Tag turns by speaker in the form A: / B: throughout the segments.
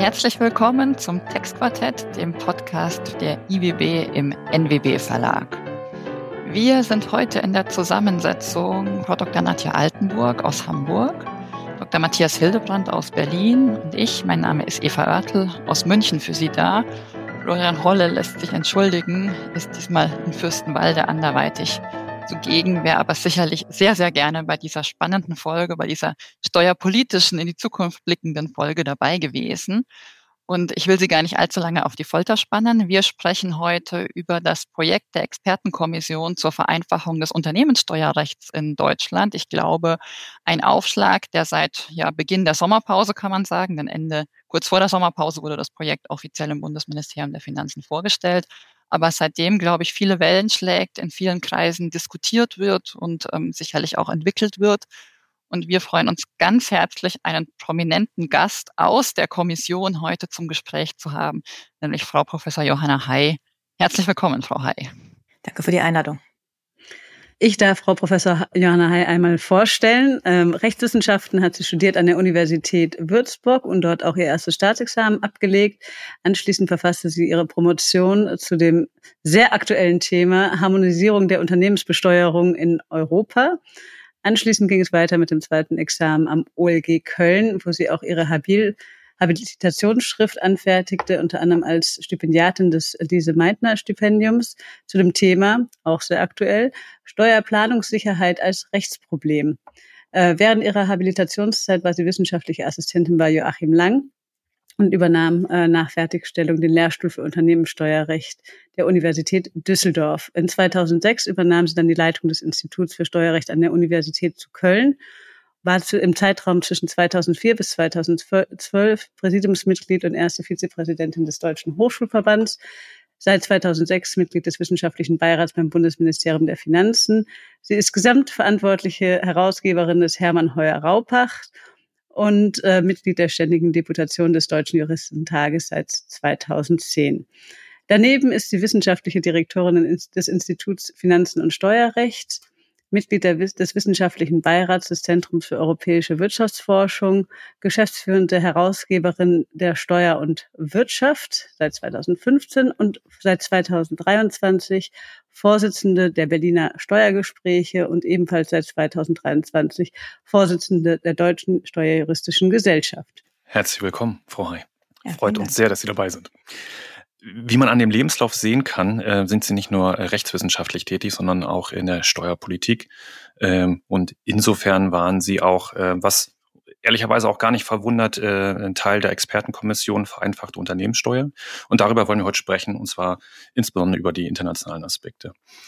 A: Herzlich willkommen zum Textquartett, dem Podcast der IWB im NWB Verlag. Wir sind heute in der Zusammensetzung Frau Dr. Nadja Altenburg aus Hamburg, Dr. Matthias Hildebrand aus Berlin und ich, mein Name ist Eva Oertel, aus München für Sie da. Florian Holle lässt sich entschuldigen, ist diesmal in Fürstenwalde anderweitig zugegen, wäre aber sicherlich sehr, sehr gerne bei dieser spannenden Folge, bei dieser steuerpolitischen, in die Zukunft blickenden Folge dabei gewesen. Und ich will Sie gar nicht allzu lange auf die Folter spannen. Wir sprechen heute über das Projekt der Expertenkommission zur Vereinfachung des Unternehmenssteuerrechts in Deutschland. Ich glaube, ein Aufschlag, der seit Beginn der Sommerpause, kann man sagen, denn kurz vor der Sommerpause wurde das Projekt offiziell im Bundesministerium der Finanzen vorgestellt. Aber seitdem, glaube ich, viele Wellen schlägt, in vielen Kreisen diskutiert wird und sicherlich auch entwickelt wird. Und wir freuen uns ganz herzlich, einen prominenten Gast aus der Kommission heute zum Gespräch zu haben, nämlich Frau Professor Johanna Hay. Herzlich willkommen, Frau Hay.
B: Danke für die Einladung.
C: Ich darf Frau Professor Johanna Hay einmal vorstellen. Rechtswissenschaften hat sie studiert an der Universität Würzburg und dort auch ihr erstes Staatsexamen abgelegt. Anschließend verfasste sie ihre Promotion zu dem sehr aktuellen Thema Harmonisierung der Unternehmensbesteuerung in Europa. Anschließend ging es weiter mit dem zweiten Examen am OLG Köln, wo sie auch ihre Habilitationsschrift anfertigte, unter anderem als Stipendiatin des Lise-Meitner-Stipendiums zu dem Thema, auch sehr aktuell, Steuerplanungssicherheit als Rechtsproblem. Während ihrer Habilitationszeit war sie wissenschaftliche Assistentin bei Joachim Lang und übernahm nach Fertigstellung den Lehrstuhl für Unternehmenssteuerrecht der Universität Düsseldorf. In 2006 übernahm sie dann die Leitung des Instituts für Steuerrecht an der Universität zu Köln, war im Zeitraum zwischen 2004 bis 2012 Präsidiumsmitglied und erste Vizepräsidentin des Deutschen Hochschulverbands, seit 2006 Mitglied des Wissenschaftlichen Beirats beim Bundesministerium der Finanzen. Sie ist gesamtverantwortliche Herausgeberin des Hermann Heuer-Raupach und Mitglied der Ständigen Deputation des Deutschen Juristentages seit 2010. Daneben ist sie wissenschaftliche Direktorin des Instituts Finanzen und Steuerrecht, Mitglied des Wissenschaftlichen Beirats des Zentrums für europäische Wirtschaftsforschung, geschäftsführende Herausgeberin der Steuer und Wirtschaft seit 2015 und seit 2023 Vorsitzende der Berliner Steuergespräche und ebenfalls seit 2023 Vorsitzende der Deutschen Steuerjuristischen Gesellschaft.
D: Herzlich willkommen, Frau Hay.
B: Ja,
D: Freut uns sehr, dass Sie dabei sind. Wie man an dem Lebenslauf sehen kann, sind Sie nicht nur rechtswissenschaftlich tätig, sondern auch in der Steuerpolitik. Und insofern waren Sie auch, was ehrlicherweise auch gar nicht verwundert, ein Teil der Expertenkommission vereinfachte Unternehmenssteuer. Und darüber wollen wir heute sprechen, und zwar insbesondere über die internationalen Aspekte.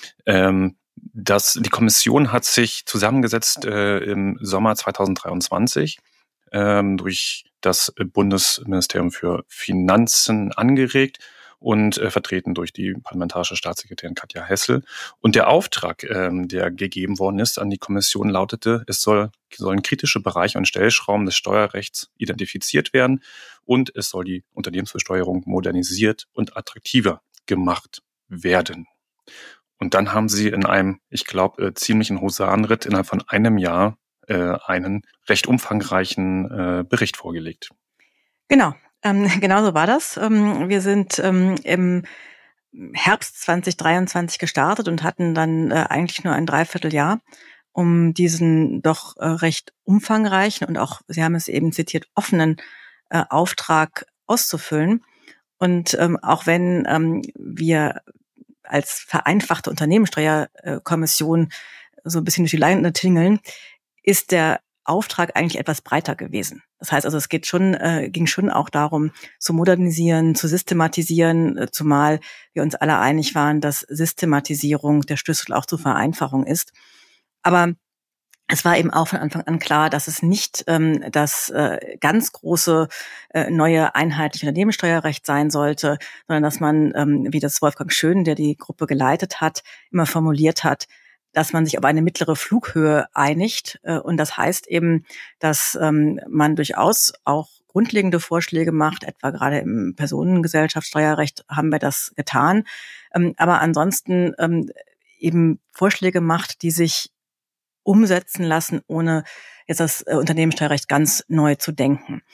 D: Die Kommission hat sich zusammengesetzt im Sommer 2023 durch das Bundesministerium für Finanzen angeregt und vertreten durch die parlamentarische Staatssekretärin Katja Hessel. Und der Auftrag, der gegeben worden ist an die Kommission, lautete, sollen kritische Bereiche und Stellschrauben des Steuerrechts identifiziert werden und es soll die Unternehmensbesteuerung modernisiert und attraktiver gemacht werden. Und dann haben sie in einem, ich glaube, ziemlichen Husarenritt innerhalb von einem Jahr einen recht umfangreichen Bericht vorgelegt.
B: Genau. Genau so war das. Wir sind im Herbst 2023 gestartet und hatten dann eigentlich nur ein Dreivierteljahr, um diesen doch recht umfangreichen und auch, Sie haben es eben zitiert, offenen Auftrag auszufüllen. Und auch wenn wir als vereinfachte Unternehmenssteuerkommission so ein bisschen durch die Lande tingeln, ist der Auftrag eigentlich etwas breiter gewesen. Das heißt also, es ging schon auch darum, zu modernisieren, zu systematisieren, zumal wir uns alle einig waren, dass Systematisierung der Schlüssel auch zur Vereinfachung ist. Aber es war eben auch von Anfang an klar, dass es nicht das ganz große neue einheitliche Unternehmenssteuerrecht sein sollte, sondern dass man, wie das Wolfgang Schön, der die Gruppe geleitet hat, immer formuliert hat, dass man sich auf eine mittlere Flughöhe einigt. Und das heißt eben, dass man durchaus auch grundlegende Vorschläge macht, etwa gerade im Personengesellschaftssteuerrecht haben wir das getan, aber ansonsten eben Vorschläge macht, die sich umsetzen lassen, ohne jetzt das Unternehmenssteuerrecht ganz neu zu denken.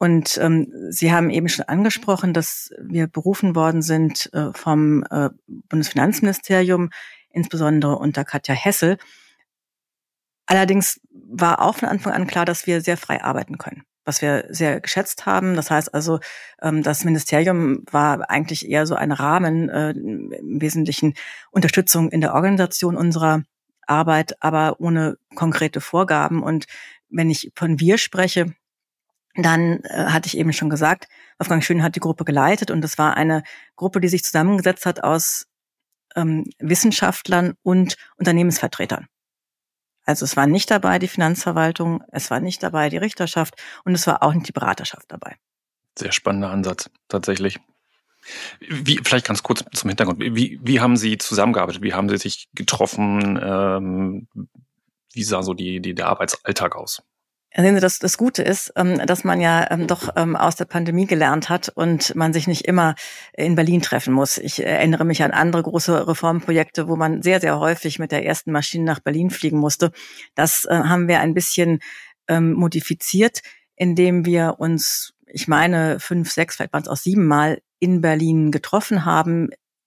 B: Und Sie haben eben schon angesprochen, dass wir berufen worden sind vom Bundesfinanzministerium, insbesondere unter Katja Hessel. Allerdings war auch von Anfang an klar, dass wir sehr frei arbeiten können, was wir sehr geschätzt haben. Das heißt also, das Ministerium war eigentlich eher so ein Rahmen, im Wesentlichen Unterstützung in der Organisation unserer Arbeit, aber ohne konkrete Vorgaben. Und wenn ich von wir spreche, dann hatte ich eben schon gesagt, Wolfgang Schön hat die Gruppe geleitet und es war eine Gruppe, die sich zusammengesetzt hat aus Wissenschaftlern und Unternehmensvertretern. Also es war nicht dabei die Finanzverwaltung, es war nicht dabei die Richterschaft und es war auch nicht die Beraterschaft dabei.
D: Sehr spannender Ansatz, tatsächlich. Vielleicht ganz kurz zum Hintergrund. Wie haben Sie zusammengearbeitet? Wie haben Sie sich getroffen? Wie sah so der Arbeitsalltag aus?
B: Sehen Sie, das Gute ist, dass man ja doch aus der Pandemie gelernt hat und man sich nicht immer in Berlin treffen muss. Ich erinnere mich an andere große Reformprojekte, wo man sehr, sehr häufig mit der ersten Maschine nach Berlin fliegen musste. Das haben wir ein bisschen modifiziert, indem wir uns, ich meine, 5, 6, vielleicht waren es auch 7 Mal in Berlin getroffen haben.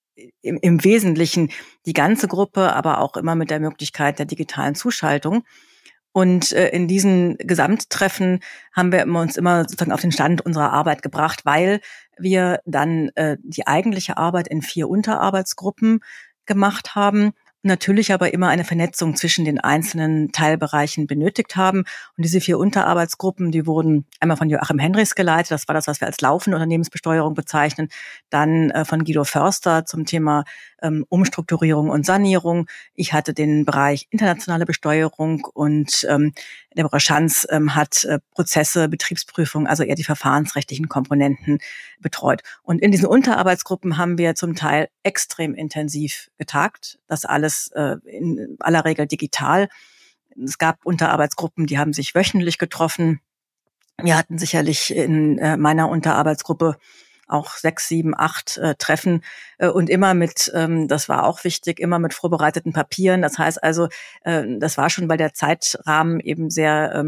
B: Im Wesentlichen die ganze Gruppe, aber auch immer mit der Möglichkeit der digitalen Zuschaltung. Und in diesen Gesamttreffen haben wir uns immer sozusagen auf den Stand unserer Arbeit gebracht, weil wir dann die eigentliche Arbeit in 4 Unterarbeitsgruppen gemacht haben. Natürlich aber immer eine Vernetzung zwischen den einzelnen Teilbereichen benötigt haben. Und diese 4 Unterarbeitsgruppen, die wurden einmal von Joachim Henrichs geleitet, das war das, was wir als laufende Unternehmensbesteuerung bezeichnen, dann von Guido Förster zum Thema Umstrukturierung und Sanierung. Ich hatte den Bereich internationale Besteuerung und Deborah Schanz hat Prozesse, Betriebsprüfung, also eher die verfahrensrechtlichen Komponenten betreut. Und in diesen Unterarbeitsgruppen haben wir zum Teil extrem intensiv getagt. Das alles in aller Regel digital. Es gab Unterarbeitsgruppen, die haben sich wöchentlich getroffen. Wir hatten sicherlich in meiner Unterarbeitsgruppe auch 6, 7, 8 Treffen und immer mit, das war auch wichtig, immer mit vorbereiteten Papieren. Das heißt also, das war schon, weil der Zeitrahmen eben sehr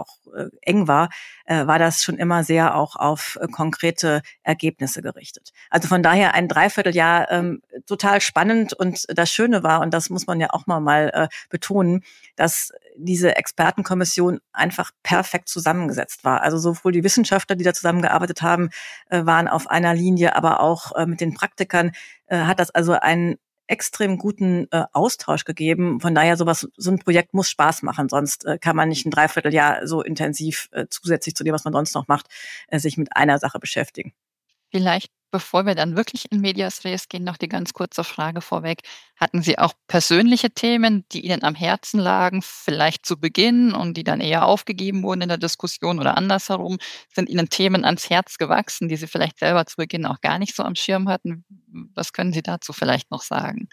B: eng war das schon immer sehr auch auf konkrete Ergebnisse gerichtet. Also von daher ein Dreivierteljahr total spannend und das Schöne war, und das muss man ja auch mal betonen, dass diese Expertenkommission einfach perfekt zusammengesetzt war. Also sowohl die Wissenschaftler, die da zusammengearbeitet haben, waren auf einer Linie, aber auch mit den Praktikern hat das also einen extrem guten Austausch gegeben. Von daher so ein Projekt muss Spaß machen, sonst kann man nicht ein Dreivierteljahr so intensiv zusätzlich zu dem, was man sonst noch macht, sich mit einer Sache beschäftigen.
A: Vielleicht, bevor wir dann wirklich in Medias Res gehen, noch die ganz kurze Frage vorweg. Hatten Sie auch persönliche Themen, die Ihnen am Herzen lagen, vielleicht zu Beginn und die dann eher aufgegeben wurden in der Diskussion oder andersherum? Sind Ihnen Themen ans Herz gewachsen, die Sie vielleicht selber zu Beginn auch gar nicht so am Schirm hatten? Was können Sie dazu vielleicht noch sagen?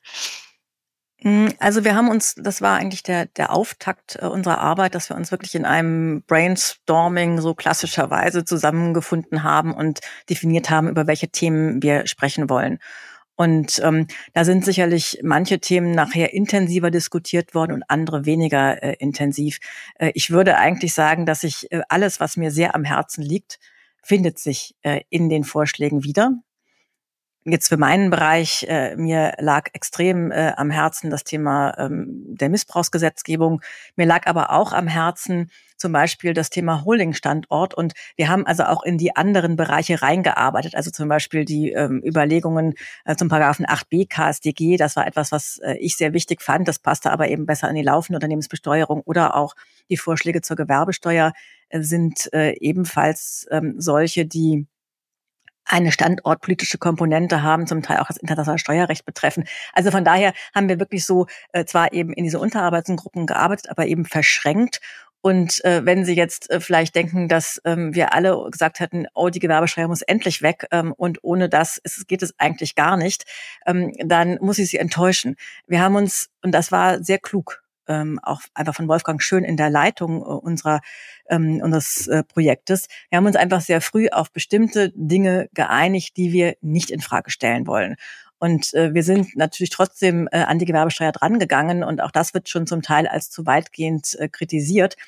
B: Also wir haben uns, das war eigentlich der Auftakt unserer Arbeit, dass wir uns wirklich in einem Brainstorming so klassischerweise zusammengefunden haben und definiert haben, über welche Themen wir sprechen wollen. Und da sind sicherlich manche Themen nachher intensiver diskutiert worden und andere weniger intensiv. Ich würde eigentlich sagen, dass sich alles, was mir sehr am Herzen liegt, findet sich in den Vorschlägen wieder. Jetzt für meinen Bereich, mir lag extrem am Herzen das Thema der Missbrauchsgesetzgebung. Mir lag aber auch am Herzen zum Beispiel das Thema Holdingstandort. Und wir haben also auch in die anderen Bereiche reingearbeitet. Also zum Beispiel die Überlegungen zum Paragraphen 8b KStG. Das war etwas, was ich sehr wichtig fand. Das passte aber eben besser in die laufende Unternehmensbesteuerung. Oder auch die Vorschläge zur Gewerbesteuer sind ebenfalls solche, die eine standortpolitische Komponente haben, zum Teil auch das internationale Steuerrecht betreffen. Also von daher haben wir wirklich so zwar eben in diese Unterarbeitsgruppen gearbeitet, aber eben verschränkt. Und wenn Sie jetzt vielleicht denken, dass wir alle gesagt hätten, oh, die Gewerbesteuer muss endlich weg und ohne das geht es eigentlich gar nicht, dann muss ich Sie enttäuschen. Wir haben uns, und das war sehr klug, auch einfach von Wolfgang Schön in der Leitung unseres Projektes. Wir haben uns einfach sehr früh auf bestimmte Dinge geeinigt, die wir nicht in Frage stellen wollen. Und wir sind natürlich trotzdem an die Gewerbesteuer drangegangen und auch das wird schon zum Teil als zu weitgehend kritisiert.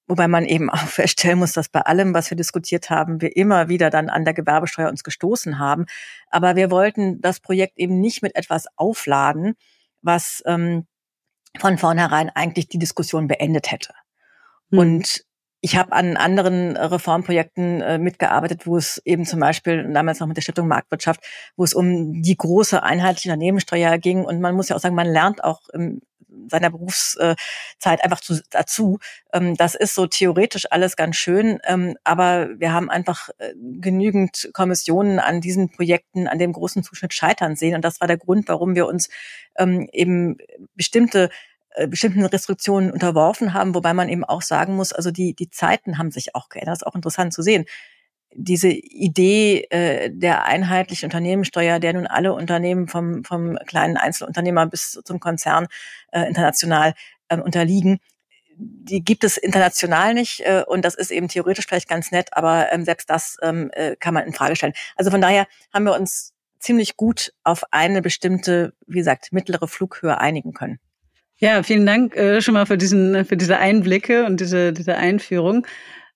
B: Wobei man eben auch feststellen muss, dass bei allem, was wir diskutiert haben, wir immer wieder dann an der Gewerbesteuer uns gestoßen haben. Aber wir wollten das Projekt eben nicht mit etwas aufladen, was von vornherein eigentlich die Diskussion beendet hätte. Und ich habe an anderen Reformprojekten mitgearbeitet, wo es eben zum Beispiel damals noch mit der Stiftung Marktwirtschaft, wo es um die große einheitliche Unternehmenssteuer ging. Und man muss ja auch sagen, man lernt auch in seiner Berufszeit einfach dazu. Das ist so theoretisch alles ganz schön, aber wir haben einfach genügend Kommissionen an diesen Projekten, an dem großen Zuschnitt scheitern sehen. Und das war der Grund, warum wir uns eben bestimmten Restriktionen unterworfen haben, wobei man eben auch sagen muss, also die Zeiten haben sich auch geändert. Das ist auch interessant zu sehen. Diese Idee der einheitlichen Unternehmenssteuer, der nun alle Unternehmen vom kleinen Einzelunternehmer bis zum Konzern international unterliegen, die gibt es international nicht und das ist eben theoretisch vielleicht ganz nett, aber selbst das kann man in Frage stellen. Also von daher haben wir uns ziemlich gut auf eine bestimmte, wie gesagt, mittlere Flughöhe einigen können.
C: Ja, vielen Dank schon mal für diese Einblicke und diese Einführung.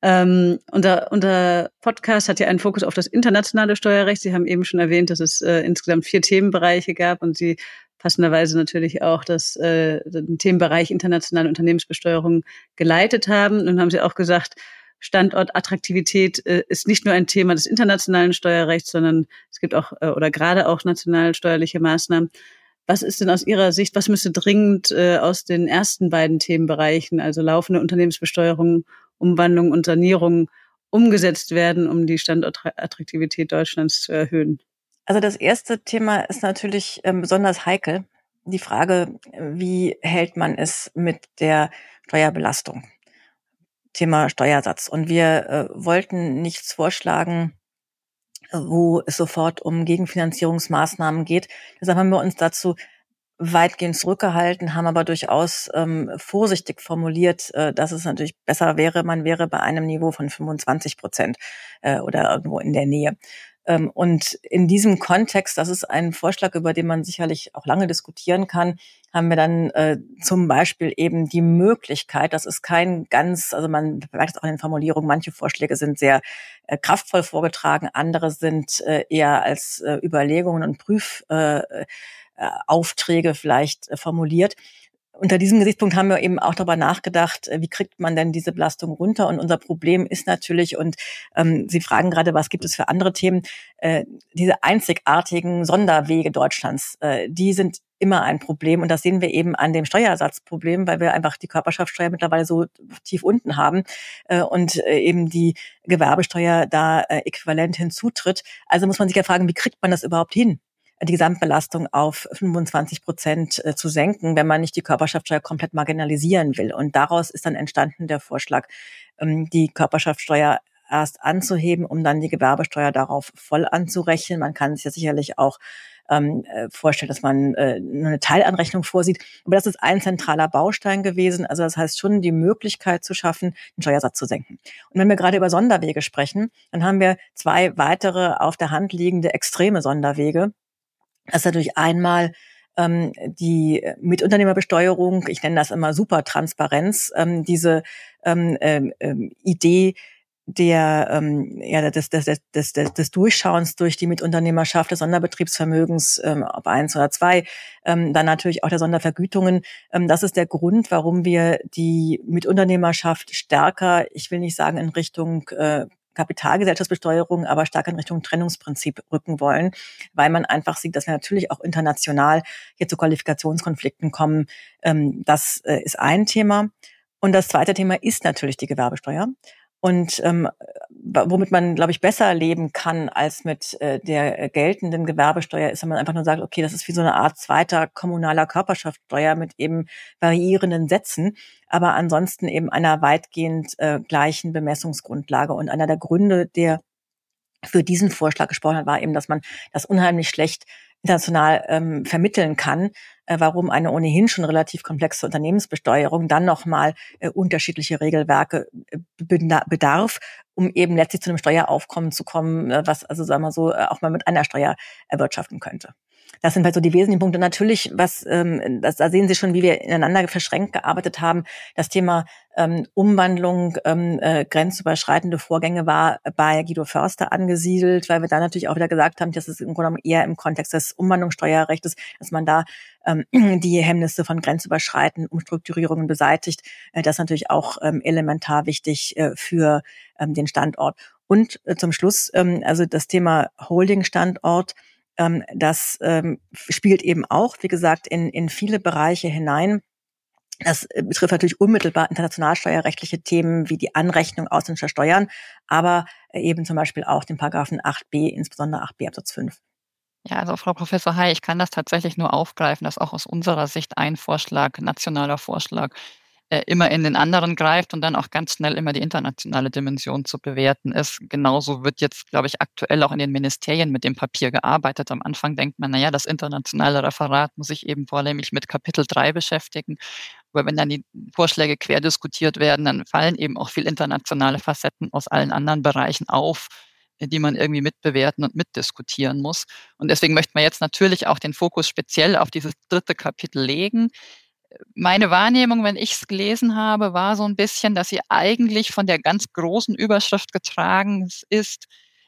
C: Unser Podcast hat ja einen Fokus auf das internationale Steuerrecht. Sie haben eben schon erwähnt, dass es insgesamt 4 Themenbereiche gab und Sie passenderweise natürlich auch den Themenbereich internationale Unternehmensbesteuerung geleitet haben. Nun haben Sie auch gesagt, Standortattraktivität ist nicht nur ein Thema des internationalen Steuerrechts, sondern es gibt auch oder gerade auch national steuerliche Maßnahmen. Was ist denn aus Ihrer Sicht, was müsste dringend aus den ersten beiden Themenbereichen, also laufende Unternehmensbesteuerung, Umwandlung und Sanierung, umgesetzt werden, um die Standortattraktivität Deutschlands zu erhöhen?
B: Also das erste Thema ist natürlich besonders heikel. Die Frage, wie hält man es mit der Steuerbelastung? Thema Steuersatz. Und wir wollten nichts vorschlagen, wo es sofort um Gegenfinanzierungsmaßnahmen geht. Deshalb haben wir uns dazu weitgehend zurückgehalten, haben aber durchaus vorsichtig formuliert, dass es natürlich besser wäre, man wäre bei einem Niveau von 25% oder irgendwo in der Nähe. Und in diesem Kontext, das ist ein Vorschlag, über den man sicherlich auch lange diskutieren kann, haben wir dann zum Beispiel eben die Möglichkeit, das ist kein ganz, also man merkt es auch in den Formulierungen, manche Vorschläge sind sehr kraftvoll vorgetragen, andere sind eher als Überlegungen und Prüfaufträge vielleicht formuliert. Unter diesem Gesichtspunkt haben wir eben auch darüber nachgedacht, wie kriegt man denn diese Belastung runter? Und unser Problem ist natürlich, und Sie fragen gerade, was gibt es für andere Themen, diese einzigartigen Sonderwege Deutschlands, die sind immer ein Problem. Und das sehen wir eben an dem Steuersatzproblem, weil wir einfach die Körperschaftsteuer mittlerweile so tief unten haben und eben die Gewerbesteuer da äquivalent hinzutritt. Also muss man sich ja fragen, wie kriegt man das überhaupt hin, die Gesamtbelastung auf 25% zu senken, wenn man nicht die Körperschaftsteuer komplett marginalisieren will. Und daraus ist dann entstanden der Vorschlag, die Körperschaftsteuer erst anzuheben, um dann die Gewerbesteuer darauf voll anzurechnen. Man kann sich ja sicherlich auch vorstellen, dass man nur eine Teilanrechnung vorsieht. Aber das ist ein zentraler Baustein gewesen. Also das heißt schon, die Möglichkeit zu schaffen, den Steuersatz zu senken. Und wenn wir gerade über Sonderwege sprechen, dann haben wir 2 weitere auf der Hand liegende extreme Sonderwege. Das ist natürlich einmal die Mitunternehmerbesteuerung, ich nenne das immer Supertransparenz, diese Idee des Durchschauens durch die Mitunternehmerschaft des Sonderbetriebsvermögens, ob 1 oder 2, dann natürlich auch der Sondervergütungen. Das ist der Grund, warum wir die Mitunternehmerschaft stärker, ich will nicht sagen in Richtung Kapitalgesellschaftsbesteuerung, aber stark in Richtung Trennungsprinzip rücken wollen, weil man einfach sieht, dass wir natürlich auch international hier zu Qualifikationskonflikten kommen. Das ist ein Thema. Und das zweite Thema ist natürlich die Gewerbesteuer. Und womit man, glaube ich, besser leben kann als mit der geltenden Gewerbesteuer, ist, wenn man einfach nur sagt, okay, das ist wie so eine Art zweiter kommunaler Körperschaftsteuer mit eben variierenden Sätzen, aber ansonsten eben einer weitgehend gleichen Bemessungsgrundlage. Und einer der Gründe, der für diesen Vorschlag gesprochen hat, war eben, dass man das unheimlich schlecht international vermitteln kann, warum eine ohnehin schon relativ komplexe Unternehmensbesteuerung dann nochmal unterschiedliche Regelwerke bedarf, um eben letztlich zu einem Steueraufkommen zu kommen, was also sagen wir so auch mal mit einer Steuer erwirtschaften könnte. Das sind halt so die wesentlichen Punkte. Natürlich, da sehen Sie schon, wie wir ineinander verschränkt gearbeitet haben. Das Thema Umwandlung, grenzüberschreitende Vorgänge war bei Guido Förster angesiedelt, weil wir da natürlich auch wieder gesagt haben, dass es im Grunde genommen eher im Kontext des Umwandlungssteuerrechts, dass man da die Hemmnisse von grenzüberschreitenden Umstrukturierungen beseitigt. Das ist natürlich auch elementar wichtig für den Standort. Und zum Schluss, also das Thema Holding-Standort, das spielt eben auch, wie gesagt, in viele Bereiche hinein. Das betrifft natürlich unmittelbar international steuerrechtliche Themen wie die Anrechnung ausländischer Steuern, aber eben zum Beispiel auch den Paragraphen 8b, insbesondere 8b Absatz 5.
A: Ja, also Frau Professor Hay, ich kann das tatsächlich nur aufgreifen, dass auch aus unserer Sicht ein Vorschlag, nationaler Vorschlag, immer in den anderen greift und dann auch ganz schnell immer die internationale Dimension zu bewerten ist. Genauso wird jetzt, glaube ich, aktuell auch in den Ministerien mit dem Papier gearbeitet. Am Anfang denkt man, naja, das internationale Referat muss sich eben vornehmlich mit Kapitel 3 beschäftigen. Aber wenn dann die Vorschläge quer diskutiert werden, dann fallen eben auch viel internationale Facetten aus allen anderen Bereichen auf, die man irgendwie mitbewerten und mitdiskutieren muss. Und deswegen möchte man jetzt natürlich auch den Fokus speziell auf dieses 3. Kapitel legen. Meine Wahrnehmung, wenn ich es gelesen habe, war so ein bisschen, dass sie eigentlich von der ganz großen Überschrift getragen ist,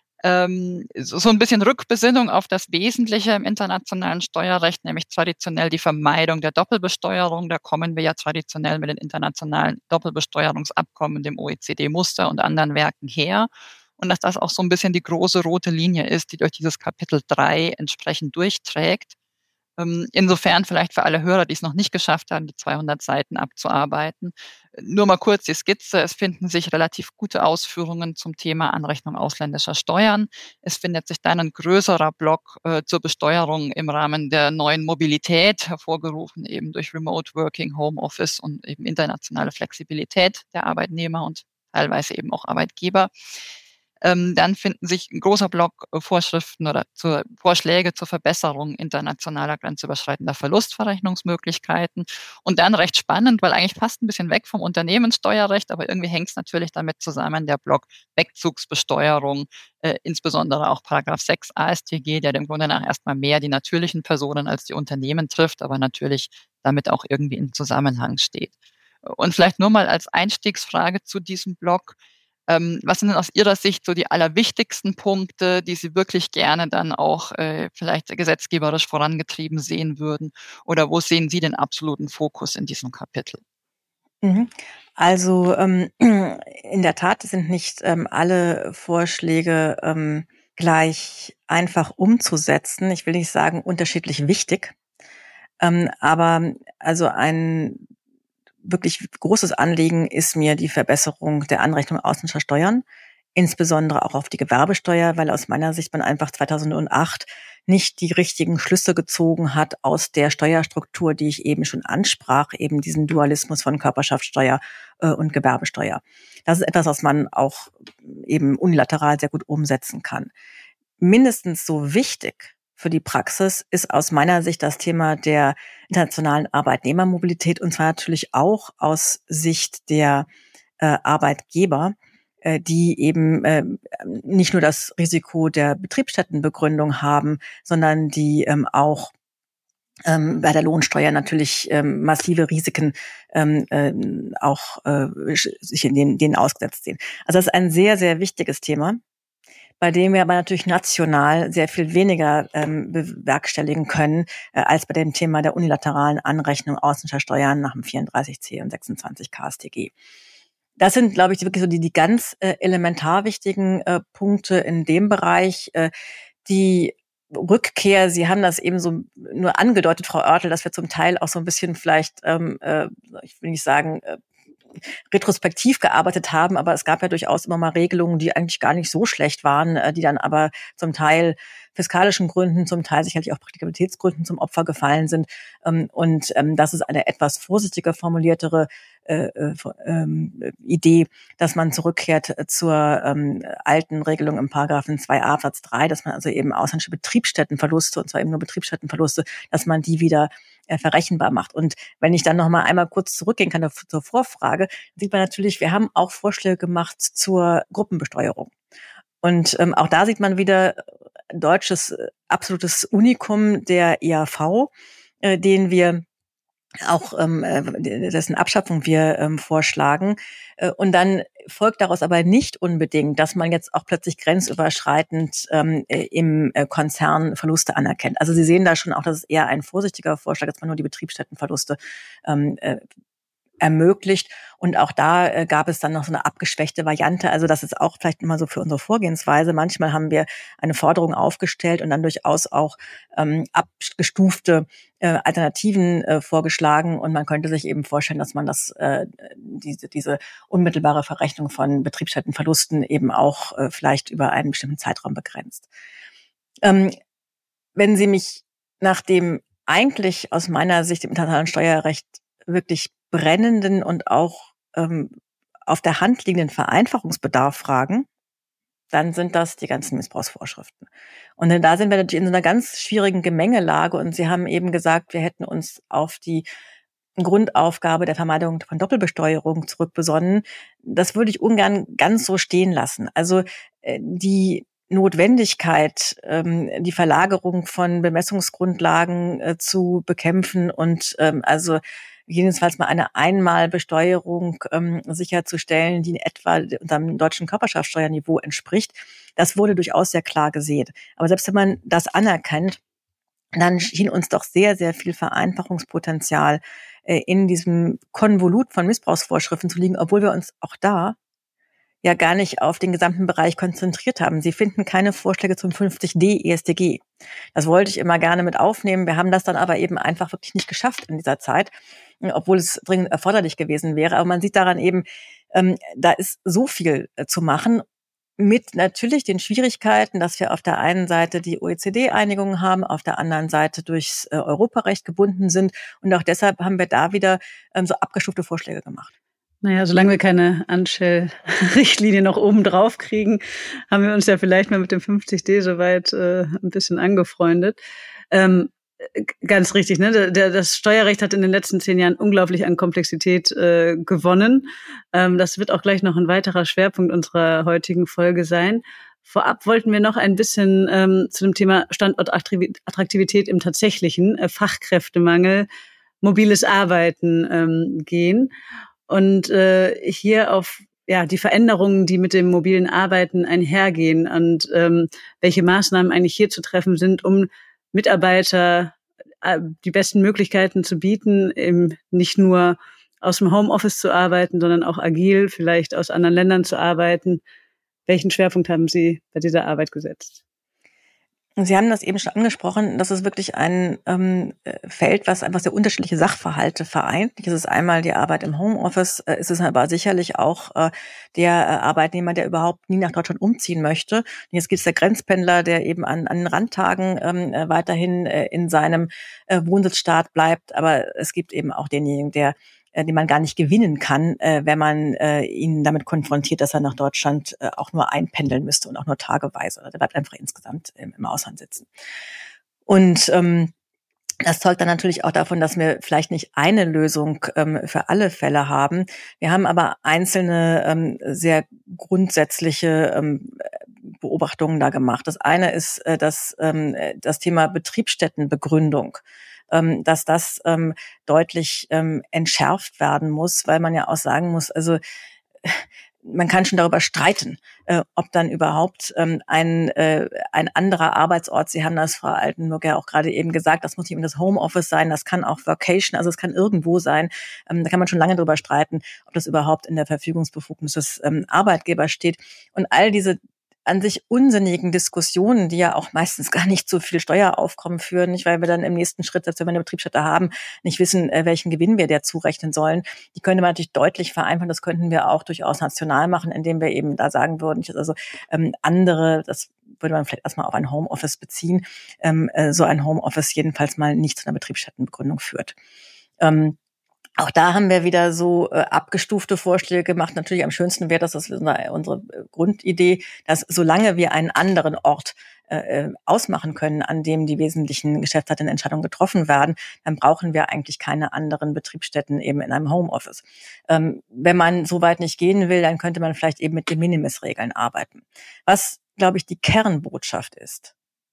A: so ein bisschen Rückbesinnung auf das Wesentliche im internationalen Steuerrecht, nämlich traditionell die Vermeidung der Doppelbesteuerung. Da kommen wir ja traditionell mit den internationalen Doppelbesteuerungsabkommen, dem OECD-Muster und anderen Werken her. Und dass das auch so ein bisschen die große rote Linie ist, die durch dieses Kapitel 3 entsprechend durchträgt. Insofern vielleicht für alle Hörer, die es noch nicht geschafft haben, die 200 Seiten abzuarbeiten. Nur mal kurz die Skizze. Es finden sich relativ gute Ausführungen zum Thema Anrechnung ausländischer Steuern. Es findet sich dann ein größerer Block zur Besteuerung im Rahmen der neuen Mobilität, hervorgerufen eben durch Remote Working, Homeoffice und eben internationale Flexibilität der Arbeitnehmer und teilweise eben auch Arbeitgeber. Dann finden sich ein großer Block Vorschriften oder Vorschläge zur Verbesserung internationaler grenzüberschreitender Verlustverrechnungsmöglichkeiten. Und dann recht spannend, weil eigentlich fast ein bisschen weg vom Unternehmenssteuerrecht, aber irgendwie hängt es natürlich damit zusammen, der Block Wegzugsbesteuerung, insbesondere auch Paragraph 6 AStG, der im Grunde nach erstmal mehr die natürlichen Personen als die Unternehmen trifft, aber natürlich damit auch irgendwie im Zusammenhang steht. Und vielleicht nur mal als Einstiegsfrage zu diesem Block: Was sind denn aus Ihrer Sicht so die allerwichtigsten Punkte, die Sie wirklich gerne dann auch vielleicht gesetzgeberisch vorangetrieben sehen würden? Oder wo sehen Sie den absoluten Fokus in diesem Kapitel?
B: Also in der Tat sind nicht alle Vorschläge gleich einfach umzusetzen. Ich will nicht sagen unterschiedlich wichtig, aber also ein wirklich großes Anliegen ist mir die Verbesserung der Anrechnung ausländischer Steuern, insbesondere auch auf die Gewerbesteuer, weil aus meiner Sicht man einfach 2008 nicht die richtigen Schlüsse gezogen hat aus der Steuerstruktur, die ich eben schon ansprach, eben diesen Dualismus von Körperschaftssteuer und Gewerbesteuer. Das ist etwas, was man auch eben unilateral sehr gut umsetzen kann. Mindestens so wichtig für die Praxis ist aus meiner Sicht das Thema der internationalen Arbeitnehmermobilität, und zwar natürlich auch aus Sicht der Arbeitgeber, die eben nicht nur das Risiko der Betriebsstättenbegründung haben, sondern die auch bei der Lohnsteuer natürlich massive Risiken auch sich in denen ausgesetzt sehen. Also das ist ein sehr, sehr wichtiges Thema, bei dem wir aber natürlich national sehr viel weniger bewerkstelligen können, als bei dem Thema der unilateralen Anrechnung ausländischer Steuern nach dem 34c und 26 KStG. Das sind, glaube ich, wirklich so die ganz elementar wichtigen Punkte in dem Bereich. Die Rückkehr, Sie haben das eben so nur angedeutet, Frau Oertel, dass wir zum Teil auch so ein bisschen vielleicht, ich will nicht sagen, retrospektiv gearbeitet haben, aber es gab ja durchaus immer mal Regelungen, die eigentlich gar nicht so schlecht waren, die dann aber zum Teil fiskalischen Gründen, zum Teil sicherlich auch Praktikabilitätsgründen zum Opfer gefallen sind. Und das ist eine etwas vorsichtiger formuliertere Idee, dass man zurückkehrt zur alten Regelung im Paragraphen 2a Absatz 3, dass man also eben ausländische Betriebsstättenverluste, und zwar eben nur Betriebsstättenverluste, dass man die wieder verrechenbar macht. Und wenn ich dann noch mal einmal kurz zurückgehen kann zur Vorfrage, sieht man natürlich, wir haben auch Vorschläge gemacht zur Gruppenbesteuerung. Und auch da sieht man wieder, deutsches absolutes Unikum der IAV, den wir auch dessen Abschaffung wir vorschlagen. Und dann folgt daraus aber nicht unbedingt, dass man jetzt auch plötzlich grenzüberschreitend im Konzern Verluste anerkennt. Also Sie sehen da schon auch, dass es eher ein vorsichtiger Vorschlag, dass man nur die Betriebsstättenverluste ermöglicht. Und auch da gab es dann noch so eine abgeschwächte Variante. Also das ist auch vielleicht immer so für unsere Vorgehensweise. Manchmal haben wir eine Forderung aufgestellt und dann durchaus auch abgestufte Alternativen vorgeschlagen. Und man könnte sich eben vorstellen, dass man diese unmittelbare Verrechnung von Betriebsstättenverlusten eben auch vielleicht über einen bestimmten Zeitraum begrenzt. Wenn Sie mich nach dem eigentlich aus meiner Sicht im internationalen Steuerrecht wirklich brennenden und auch auf der Hand liegenden Vereinfachungsbedarf fragen, dann sind das die ganzen Missbrauchsvorschriften. Und da sind wir natürlich in so einer ganz schwierigen Gemengelage. Und Sie haben eben gesagt, wir hätten uns auf die Grundaufgabe der Vermeidung von Doppelbesteuerung zurückbesonnen. Das würde ich ungern ganz so stehen lassen. Also die Notwendigkeit, die Verlagerung von Bemessungsgrundlagen zu bekämpfen und also jedenfalls mal eine Einmalbesteuerung sicherzustellen, die in etwa unserem deutschen Körperschaftssteuerniveau entspricht. Das wurde durchaus sehr klar gesehen. Aber selbst wenn man das anerkennt, dann schien uns doch sehr, sehr viel Vereinfachungspotenzial in diesem Konvolut von Missbrauchsvorschriften zu liegen, obwohl wir uns auch da ja gar nicht auf den gesamten Bereich konzentriert haben. Sie finden keine Vorschläge zum 50d EStG. Das wollte ich immer gerne mit aufnehmen. Wir haben das dann aber eben einfach wirklich nicht geschafft in dieser Zeit, obwohl es dringend erforderlich gewesen wäre. Aber man sieht daran eben, da ist so viel zu machen, mit natürlich den Schwierigkeiten, dass wir auf der einen Seite die OECD-Einigung haben, auf der anderen Seite durchs Europarecht gebunden sind. Und auch deshalb haben wir da wieder so abgestufte Vorschläge gemacht.
C: Naja, solange wir keine Anschell-Richtlinie noch oben drauf kriegen, haben wir uns ja vielleicht mal mit dem 50d soweit ein bisschen angefreundet. Ganz richtig, ne? Das Steuerrecht hat in den letzten 10 Jahren unglaublich an Komplexität gewonnen. Das wird auch gleich noch ein weiterer Schwerpunkt unserer heutigen Folge sein. Vorab wollten wir noch ein bisschen zu dem Thema Standortattraktivität im tatsächlichen Fachkräftemangel, mobiles Arbeiten gehen. Und hier auf die Veränderungen, die mit dem mobilen Arbeiten einhergehen und welche Maßnahmen eigentlich hier zu treffen sind, um Mitarbeiter die besten Möglichkeiten zu bieten, eben nicht nur aus dem Homeoffice zu arbeiten, sondern auch agil, vielleicht aus anderen Ländern zu arbeiten. Welchen Schwerpunkt haben Sie bei dieser Arbeit gesetzt?
B: Sie haben das eben schon angesprochen, das ist wirklich ein Feld, was einfach sehr unterschiedliche Sachverhalte vereint. Es ist einmal die Arbeit im Homeoffice, es ist aber sicherlich auch der Arbeitnehmer, der überhaupt nie nach Deutschland umziehen möchte. Und jetzt gibt es der Grenzpendler, der eben an den Randtagen weiterhin in seinem Wohnsitzstaat bleibt. Aber es gibt eben auch denjenigen, den man gar nicht gewinnen kann, wenn man ihn damit konfrontiert, dass er nach Deutschland auch nur einpendeln müsste und auch nur tageweise. Der bleibt einfach insgesamt im Ausland sitzen. Und das zeugt dann natürlich auch davon, dass wir vielleicht nicht eine Lösung für alle Fälle haben. Wir haben aber einzelne sehr grundsätzliche Beobachtungen da gemacht. Das eine ist das Thema Betriebsstättenbegründung, dass das deutlich entschärft werden muss, weil man ja auch sagen muss, also man kann schon darüber streiten, ob dann überhaupt ein anderer Arbeitsort, Sie haben das, Frau Altenburg, ja auch gerade eben gesagt, das muss nicht immer das Homeoffice sein, das kann auch Workation, also es kann irgendwo sein. Da kann man schon lange darüber streiten, ob das überhaupt in der Verfügungsbefugnis des Arbeitgebers steht. Und all diese an sich unsinnigen Diskussionen, die ja auch meistens gar nicht so viel Steueraufkommen führen, nicht, weil wir dann im nächsten Schritt, selbst wenn wir eine Betriebsstätte haben, nicht wissen, welchen Gewinn wir der zurechnen sollen. Die könnte man natürlich deutlich vereinfachen. Das könnten wir auch durchaus national machen, indem wir eben da sagen würden, also andere, das würde man vielleicht erstmal auf ein Homeoffice beziehen, so ein Homeoffice jedenfalls mal nicht zu einer Betriebsstättenbegründung führt. Auch da haben wir wieder so abgestufte Vorschläge gemacht. Natürlich am schönsten wäre das unsere Grundidee, dass solange wir einen anderen Ort ausmachen können, an dem die wesentlichen geschäftsleitenden Entscheidungen getroffen werden, dann brauchen wir eigentlich keine anderen Betriebsstätten eben in einem Homeoffice. Wenn man so weit nicht gehen will, dann könnte man vielleicht eben mit De-Minimis-Regeln arbeiten. Was, glaube ich, die Kernbotschaft ist,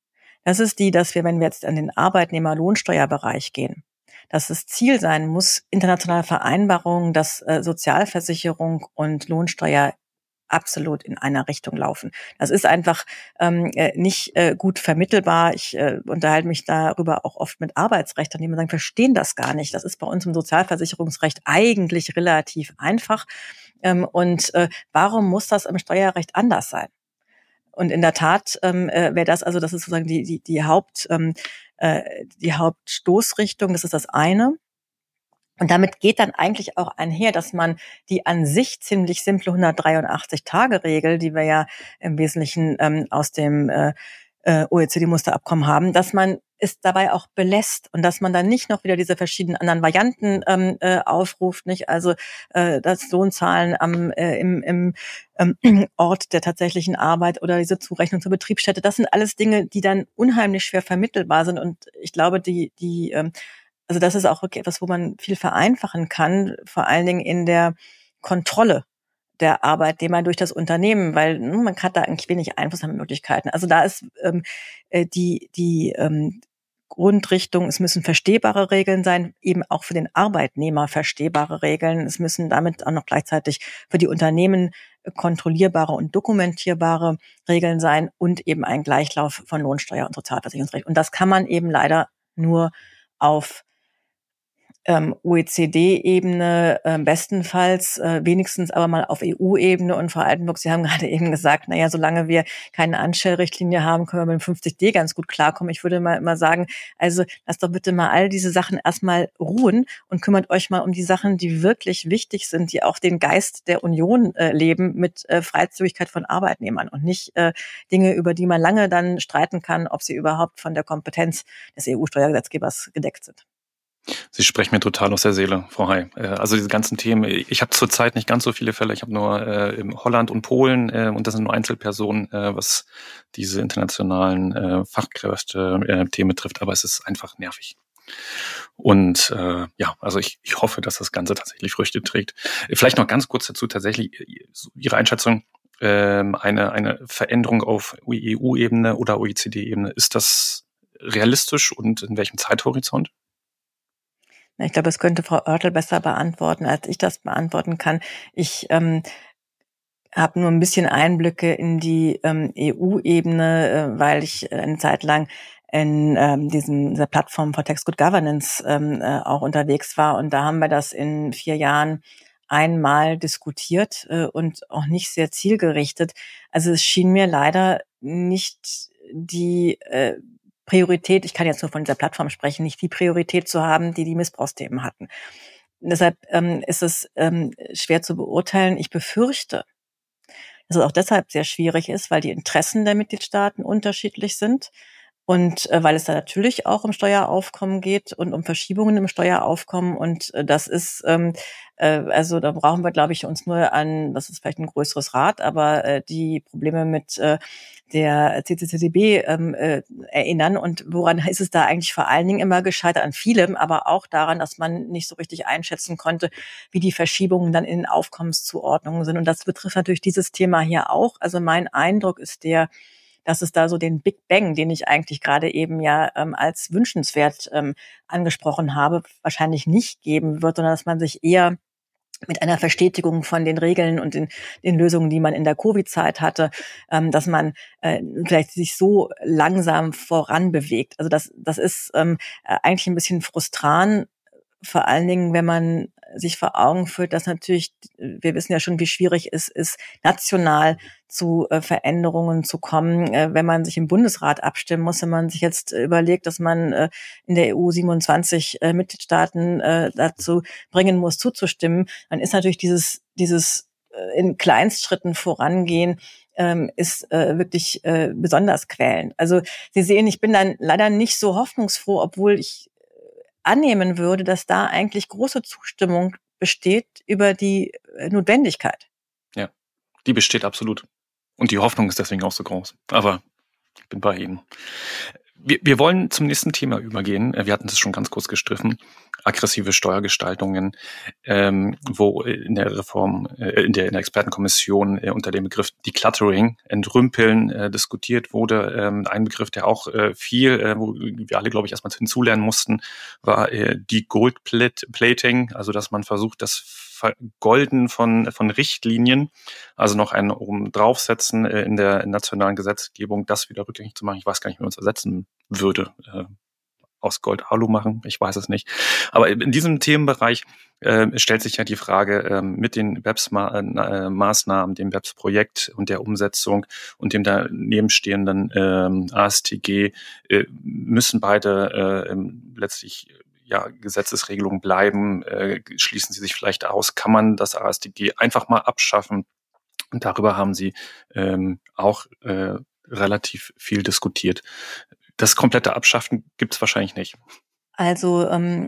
B: Das ist die, dass wir, wenn wir jetzt an den Arbeitnehmerlohnsteuerbereich gehen, dass das Ziel sein muss, internationale Vereinbarungen, dass Sozialversicherung und Lohnsteuer absolut in einer Richtung laufen. Das ist einfach nicht gut vermittelbar. Ich unterhalte mich darüber auch oft mit Arbeitsrechtlern, die mir sagen, verstehen das gar nicht. Das ist bei uns im Sozialversicherungsrecht eigentlich relativ einfach. Warum muss das im Steuerrecht anders sein? Und in der Tat wäre das, also das ist sozusagen die Hauptstoßrichtung, das ist das eine. Und damit geht dann eigentlich auch einher, dass man die an sich ziemlich simple 183-Tage-Regel, die wir ja im Wesentlichen aus dem OECD-Musterabkommen haben, dass man es dabei auch belässt und dass man dann nicht noch wieder diese verschiedenen anderen Varianten aufruft, nicht? Also das Lohnzahlen im Ort der tatsächlichen Arbeit oder diese Zurechnung zur Betriebsstätte, das sind alles Dinge, die dann unheimlich schwer vermittelbar sind. Und ich glaube, also das ist auch wirklich etwas, wo man viel vereinfachen kann, vor allen Dingen in der Kontrolle der Arbeitnehmer durch das Unternehmen, weil man hat da eigentlich wenig Einflussnahmemöglichkeiten. Also da ist die Grundrichtung, es müssen verstehbare Regeln sein, eben auch für den Arbeitnehmer verstehbare Regeln. Es müssen damit auch noch gleichzeitig für die Unternehmen kontrollierbare und dokumentierbare Regeln sein und eben ein Gleichlauf von Lohnsteuer und Sozialversicherungsrecht. Und das kann man eben leider nur auf OECD-Ebene bestenfalls, wenigstens aber mal auf EU-Ebene. Und Frau Altenburg, Sie haben gerade eben gesagt, naja, solange wir keine Unshare-Richtlinie haben, können wir mit dem 50D ganz gut klarkommen. Ich würde mal immer sagen, also lasst doch bitte mal all diese Sachen erstmal ruhen und kümmert euch mal um die Sachen, die wirklich wichtig sind, die auch den Geist der Union leben mit Freizügigkeit von Arbeitnehmern und nicht Dinge, über die man lange dann streiten kann, ob sie überhaupt von der Kompetenz des EU-Steuergesetzgebers gedeckt sind.
D: Sie sprechen mir total aus der Seele, Frau Hay. Also diese ganzen Themen, ich habe zurzeit nicht ganz so viele Fälle, ich habe nur in Holland und Polen und das sind nur Einzelpersonen, was diese internationalen Fachkräfte-Themen betrifft, aber es ist einfach nervig. Und also ich hoffe, dass das Ganze tatsächlich Früchte trägt. Vielleicht noch ganz kurz dazu tatsächlich Ihre Einschätzung, eine Veränderung auf EU-Ebene oder OECD-Ebene, ist das realistisch und in welchem Zeithorizont?
B: Ich glaube, das könnte Frau Oertel besser beantworten, als ich das beantworten kann. Ich habe nur ein bisschen Einblicke in die EU-Ebene, weil ich eine Zeit lang in dieser Plattform for Tax Good Governance auch unterwegs war. Und da haben wir das in 4 Jahren einmal diskutiert und auch nicht sehr zielgerichtet. Also es schien mir leider nicht die Priorität, ich kann jetzt nur von dieser Plattform sprechen, nicht die Priorität zu haben, die Missbrauchsthemen hatten. Und deshalb ist es schwer zu beurteilen. Ich befürchte, dass es auch deshalb sehr schwierig ist, weil die Interessen der Mitgliedstaaten unterschiedlich sind und weil es da natürlich auch um Steueraufkommen geht und um Verschiebungen im Steueraufkommen. Und das ist, also da brauchen wir, glaube ich, uns nur an, das ist vielleicht ein größeres Rad, aber die Probleme mit der CCCTB erinnern. Und woran ist es da eigentlich vor allen Dingen immer gescheitert? An vielem, aber auch daran, dass man nicht so richtig einschätzen konnte, wie die Verschiebungen dann in den Aufkommenszuordnungen sind. Und das betrifft natürlich dieses Thema hier auch. Also mein Eindruck ist dass es da so den Big Bang, den ich eigentlich gerade eben ja als wünschenswert angesprochen habe, wahrscheinlich nicht geben wird, sondern dass man sich eher mit einer Verstetigung von den Regeln und den Lösungen, die man in der Covid-Zeit hatte, dass man vielleicht sich so langsam voranbewegt. Also das ist eigentlich ein bisschen frustrant, vor allen Dingen, wenn man sich vor Augen führt, dass natürlich, wir wissen ja schon, wie schwierig es ist, national zu Veränderungen zu kommen, wenn man sich im Bundesrat abstimmen muss, wenn man sich jetzt überlegt, dass man in der EU 27 Mitgliedstaaten dazu bringen muss, zuzustimmen, dann ist natürlich dieses in Kleinstschritten vorangehen, ist wirklich besonders quälend. Also Sie sehen, ich bin dann leider nicht so hoffnungsfroh, obwohl ich annehmen würde, dass da eigentlich große Zustimmung besteht über die Notwendigkeit.
D: Ja, die besteht absolut. Und die Hoffnung ist deswegen auch so groß. Aber ich bin bei Ihnen. Wir wollen zum nächsten Thema übergehen. Wir hatten es schon ganz kurz gestriffen. Aggressive Steuergestaltungen, wo in der Reform, in der Expertenkommission unter dem Begriff Decluttering, Entrümpeln diskutiert wurde. Ein Begriff, der auch wo wir alle, glaube ich, erstmal hinzulernen mussten, war die Gold-Plating, also dass man versucht, das Vergolden von Richtlinien, also noch ein oben draufsetzen in der nationalen Gesetzgebung, das wieder rückgängig zu machen. Ich weiß gar nicht, wie man es ersetzen würde. Aus Gold Alu machen, ich weiß es nicht. Aber in diesem Themenbereich stellt sich ja die Frage mit den BEPS-Maßnahmen, dem BEPS-Projekt und der Umsetzung und dem daneben stehenden AStG, müssen beide letztlich Gesetzesregelungen bleiben, schließen sie sich vielleicht aus, kann man das AStG einfach mal abschaffen? Und darüber haben Sie auch relativ viel diskutiert. Das komplette Abschaffen gibt es wahrscheinlich nicht.
B: Also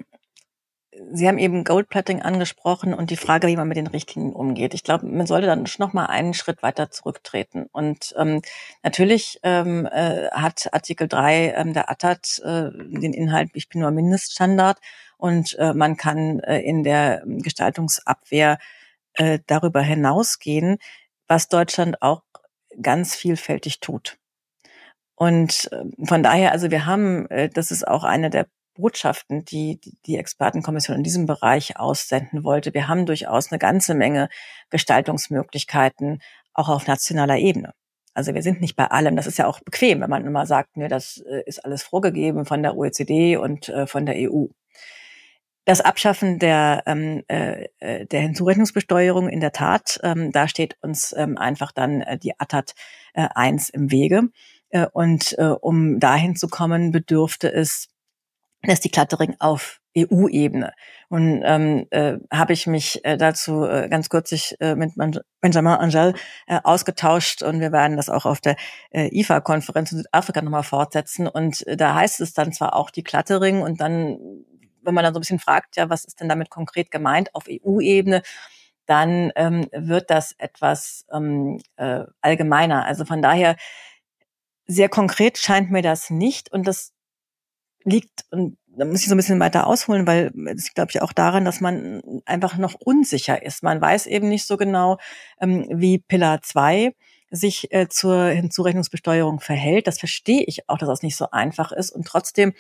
B: Sie haben eben Goldplating angesprochen und die Frage, wie man mit den Richtlinien umgeht. Ich glaube, man sollte dann schon noch mal einen Schritt weiter zurücktreten. Und natürlich hat Artikel 3 der ATAD den Inhalt, ich bin nur Mindeststandard, und man kann in der Gestaltungsabwehr darüber hinausgehen, was Deutschland auch ganz vielfältig tut. Und von daher, also wir haben, das ist auch eine der Botschaften, die Expertenkommission in diesem Bereich aussenden wollte. Wir haben durchaus eine ganze Menge Gestaltungsmöglichkeiten, auch auf nationaler Ebene. Also wir sind nicht bei allem. Das ist ja auch bequem, wenn man immer sagt, das ist alles vorgegeben von der OECD und von der EU. Das Abschaffen der Hinzurechnungsbesteuerung in der Tat, da steht uns einfach dann die ATAD 1 im Wege. Und um dahin zu kommen, bedürfte es das Decluttering auf EU-Ebene. Und habe ich mich dazu ganz kürzlich mit Benjamin Angel ausgetauscht, und wir werden das auch auf der IFA-Konferenz in Südafrika nochmal fortsetzen. Und da heißt es dann zwar auch Decluttering, und dann, wenn man dann so ein bisschen fragt, ja, was ist denn damit konkret gemeint auf EU-Ebene, dann wird das etwas allgemeiner. Also von daher, sehr konkret scheint mir das nicht, und das liegt, und da muss ich so ein bisschen weiter ausholen, weil es glaube ich auch daran, dass man einfach noch unsicher ist. Man weiß eben nicht so genau, wie Pillar 2 sich zur Hinzurechnungsbesteuerung verhält. Das verstehe ich auch, dass das nicht so einfach ist, und trotzdem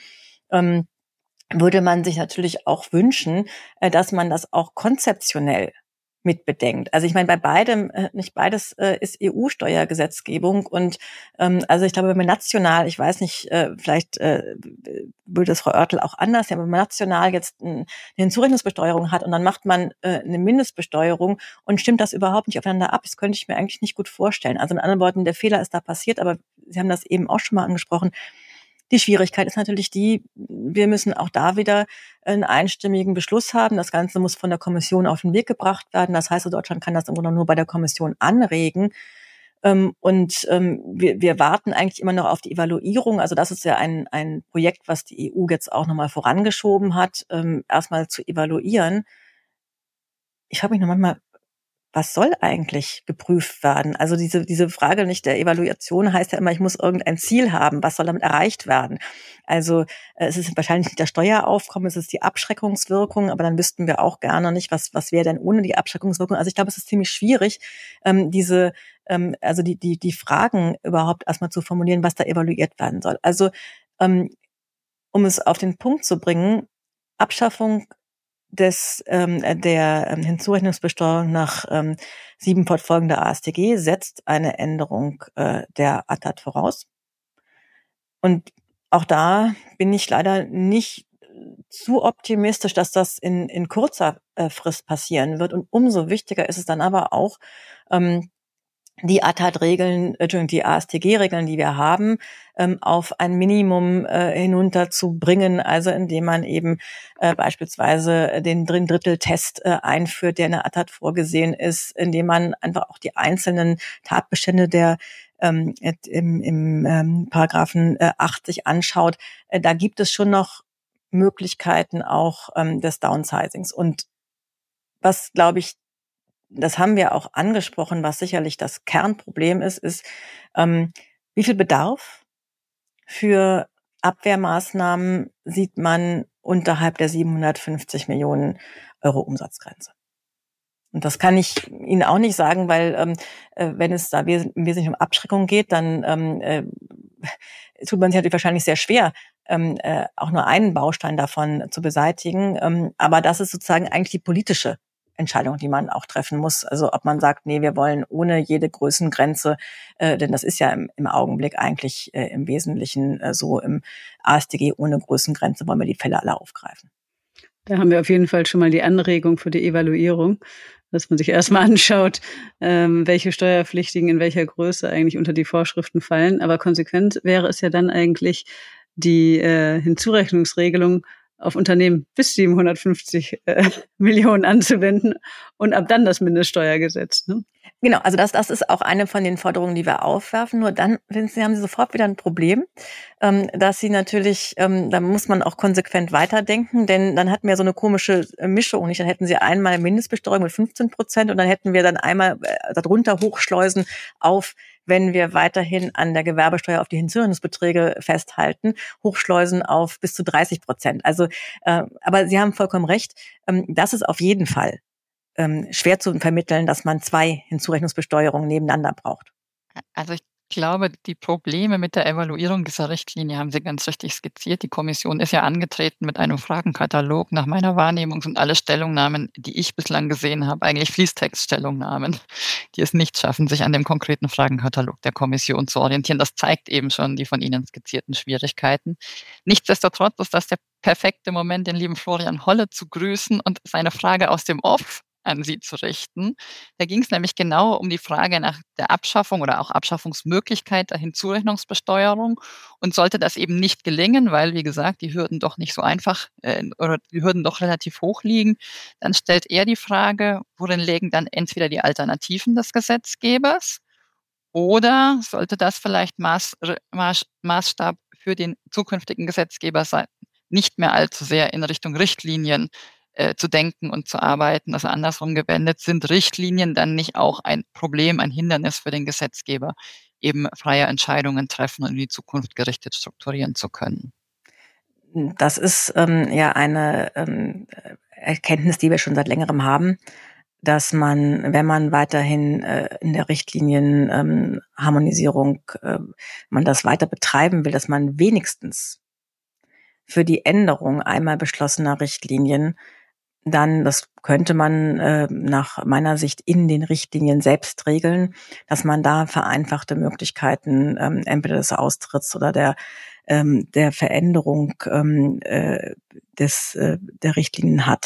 B: würde man sich natürlich auch wünschen, dass man das auch konzeptionell mitbedenkt. Also ich meine, bei beidem, nicht beides ist EU-Steuergesetzgebung, und also ich glaube, wenn man national, ich weiß nicht, vielleicht würde das Frau Oertel auch anders, ja, wenn man national jetzt eine Hinzurechnungsbesteuerung hat und dann macht man eine Mindestbesteuerung und stimmt das überhaupt nicht aufeinander ab, das könnte ich mir eigentlich nicht gut vorstellen. Also mit anderen Worten, der Fehler ist da passiert, aber Sie haben das eben auch schon mal angesprochen. Die Schwierigkeit ist natürlich wir müssen auch da wieder einen einstimmigen Beschluss haben. Das Ganze muss von der Kommission auf den Weg gebracht werden. Das heißt, Deutschland kann das im Grunde nur bei der Kommission anregen. Wir warten eigentlich immer noch auf die Evaluierung. Also das ist ja ein Projekt, was die EU jetzt auch nochmal vorangeschoben hat, erstmal zu evaluieren. Ich frage mich noch manchmal, was soll eigentlich geprüft werden? Also diese Frage nicht der Evaluation heißt ja immer, ich muss irgendein Ziel haben. Was soll damit erreicht werden? Also es ist wahrscheinlich nicht das Steueraufkommen, es ist die Abschreckungswirkung, aber dann wüssten wir auch gerne nicht, was wäre denn ohne die Abschreckungswirkung. Also ich glaube, es ist ziemlich schwierig, die Fragen überhaupt erstmal zu formulieren, was da evaluiert werden soll. Also um es auf den Punkt zu bringen, Abschaffung der Hinzurechnungsbesteuerung nach 7 fortfolgender AStG setzt eine Änderung der ATAD voraus. Und auch da bin ich leider nicht zu optimistisch, dass das in kurzer Frist passieren wird. Und umso wichtiger ist es dann aber auch, die ATAD-Regeln, die AStG-Regeln, die wir haben, auf ein Minimum hinunterzubringen, also indem man eben beispielsweise den Drittel-Test einführt, der in der ATAD vorgesehen ist, indem man einfach auch die einzelnen Tatbestände der im Paragraphen 80 anschaut. Da gibt es schon noch Möglichkeiten auch des Downsizings. Und was, glaube ich, das haben wir auch angesprochen, was sicherlich das Kernproblem ist, wie viel Bedarf für Abwehrmaßnahmen sieht man unterhalb der 750 Millionen Euro Umsatzgrenze. Und das kann ich Ihnen auch nicht sagen, weil wenn es da wesentlich um Abschreckung geht, dann tut man sich natürlich wahrscheinlich sehr schwer, auch nur einen Baustein davon zu beseitigen. Aber das ist sozusagen eigentlich die politische Entscheidung, die man auch treffen muss. Also ob man sagt, nee, wir wollen ohne jede Größengrenze, denn das ist ja im Augenblick eigentlich im Wesentlichen so im AStG ohne Größengrenze wollen wir die Fälle alle aufgreifen.
C: Da haben wir auf jeden Fall schon mal die Anregung für die Evaluierung, dass man sich erstmal anschaut, welche Steuerpflichtigen in welcher Größe eigentlich unter die Vorschriften fallen. Aber konsequent wäre es ja dann eigentlich, die Hinzurechnungsregelung auf Unternehmen bis 750 Millionen anzuwenden und ab dann das Mindeststeuergesetz. Ne?
B: Genau, also das ist auch eine von den Forderungen, die wir aufwerfen. Nur dann haben Sie sofort wieder ein Problem, dass Sie natürlich, da muss man auch konsequent weiterdenken, denn dann hatten wir so eine komische Mischung. Nicht? Dann hätten Sie einmal Mindestbesteuerung mit 15% und dann hätten wir dann einmal darunter Hochschleusen auf, wenn wir weiterhin an der Gewerbesteuer auf die Hinzurechnungsbeträge festhalten, Hochschleusen auf bis zu 30%. Also, aber Sie haben vollkommen recht, das ist auf jeden Fall schwer zu vermitteln, dass man 2 Hinzurechnungsbesteuerungen nebeneinander braucht.
A: Also ich glaube, die Probleme mit der Evaluierung dieser Richtlinie haben Sie ganz richtig skizziert. Die Kommission ist ja angetreten mit einem Fragenkatalog. Nach meiner Wahrnehmung sind alle Stellungnahmen, die ich bislang gesehen habe, eigentlich Fließtextstellungnahmen, die es nicht schaffen, sich an dem konkreten Fragenkatalog der Kommission zu orientieren. Das zeigt eben schon die von Ihnen skizzierten Schwierigkeiten. Nichtsdestotrotz ist das der perfekte Moment, den lieben Florian Holle zu grüßen und seine Frage aus dem Off an Sie zu richten. Da ging es nämlich genau um die Frage nach der Abschaffung oder auch Abschaffungsmöglichkeit der Hinzurechnungsbesteuerung. Und sollte das eben nicht gelingen, weil, wie gesagt, die Hürden doch nicht so einfach oder die Hürden doch relativ hoch liegen, dann stellt er die Frage, worin liegen dann entweder die Alternativen des Gesetzgebers oder sollte das vielleicht Maßstab für den zukünftigen Gesetzgeber sein, nicht mehr allzu sehr in Richtung Richtlinien zu denken und zu arbeiten. Also andersrum gewendet, sind Richtlinien dann nicht auch ein Problem, ein Hindernis für den Gesetzgeber, eben freie Entscheidungen treffen und in die Zukunft gerichtet strukturieren zu können?
B: Das ist ja eine Erkenntnis, die wir schon seit längerem haben, dass man, wenn man weiterhin in der Richtlinienharmonisierung man das weiter betreiben will, dass man wenigstens für die Änderung einmal beschlossener Richtlinien dann, das könnte man nach meiner Sicht in den Richtlinien selbst regeln, dass man da vereinfachte Möglichkeiten entweder des Austritts oder der Veränderung der Richtlinien hat.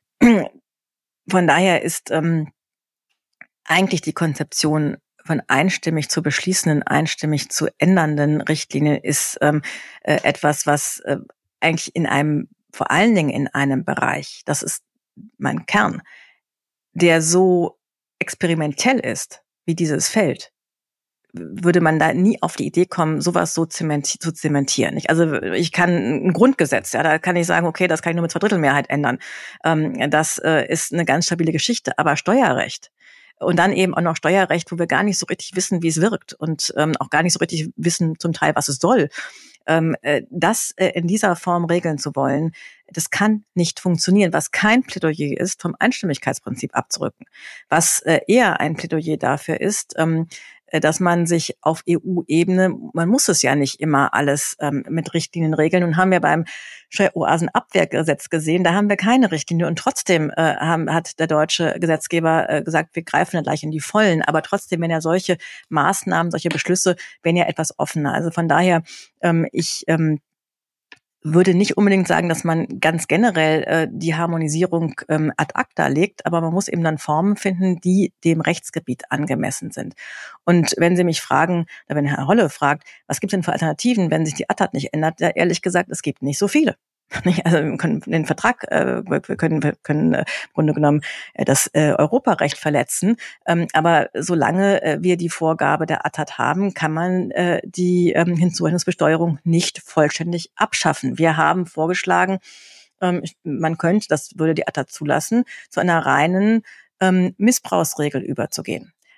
B: Von daher ist eigentlich die Konzeption von einstimmig zu beschließenden, einstimmig zu ändernden Richtlinien ist etwas, was eigentlich vor allen Dingen in einem Bereich, das ist mein Kern, der so experimentell ist, wie dieses Feld, würde man da nie auf die Idee kommen, sowas so zu zementieren. Also ich kann ein Grundgesetz, ja, da kann ich sagen, okay, das kann ich nur mit 2/3 ändern. Das ist eine ganz stabile Geschichte, aber Steuerrecht und dann eben auch noch Steuerrecht, wo wir gar nicht so richtig wissen, wie es wirkt und auch gar nicht so richtig wissen zum Teil, was es soll. Das in dieser Form regeln zu wollen, das kann nicht funktionieren. Was kein Plädoyer ist, vom Einstimmigkeitsprinzip abzurücken. Was eher ein Plädoyer dafür ist, dass man sich auf EU-Ebene, man muss es ja nicht immer alles mit Richtlinien regeln. Und haben wir beim Steueroasenabwehrgesetz gesehen, da haben wir keine Richtlinie. Und trotzdem hat der deutsche Gesetzgeber gesagt, wir greifen ja gleich in die Vollen. Aber trotzdem, wenn ja solche Maßnahmen, solche Beschlüsse, werden ja etwas offener. Also von daher, ich würde nicht unbedingt sagen, dass man ganz generell die Harmonisierung ad acta legt, aber man muss eben dann Formen finden, die dem Rechtsgebiet angemessen sind. Und wenn Sie mich fragen, oder wenn Herr Holle fragt, was gibt es denn für Alternativen, wenn sich die ATAT nicht ändert, ja, ehrlich gesagt, es gibt nicht so viele. Also wir können den Vertrag, wir können im Grunde genommen das Europarecht verletzen, aber solange wir die Vorgabe der ATAT haben, kann man die Hinzurechnungsbesteuerung nicht vollständig abschaffen. Wir haben vorgeschlagen, man könnte, das würde die ATAT zulassen, zu einer reinen Missbrauchsregel überzugehen.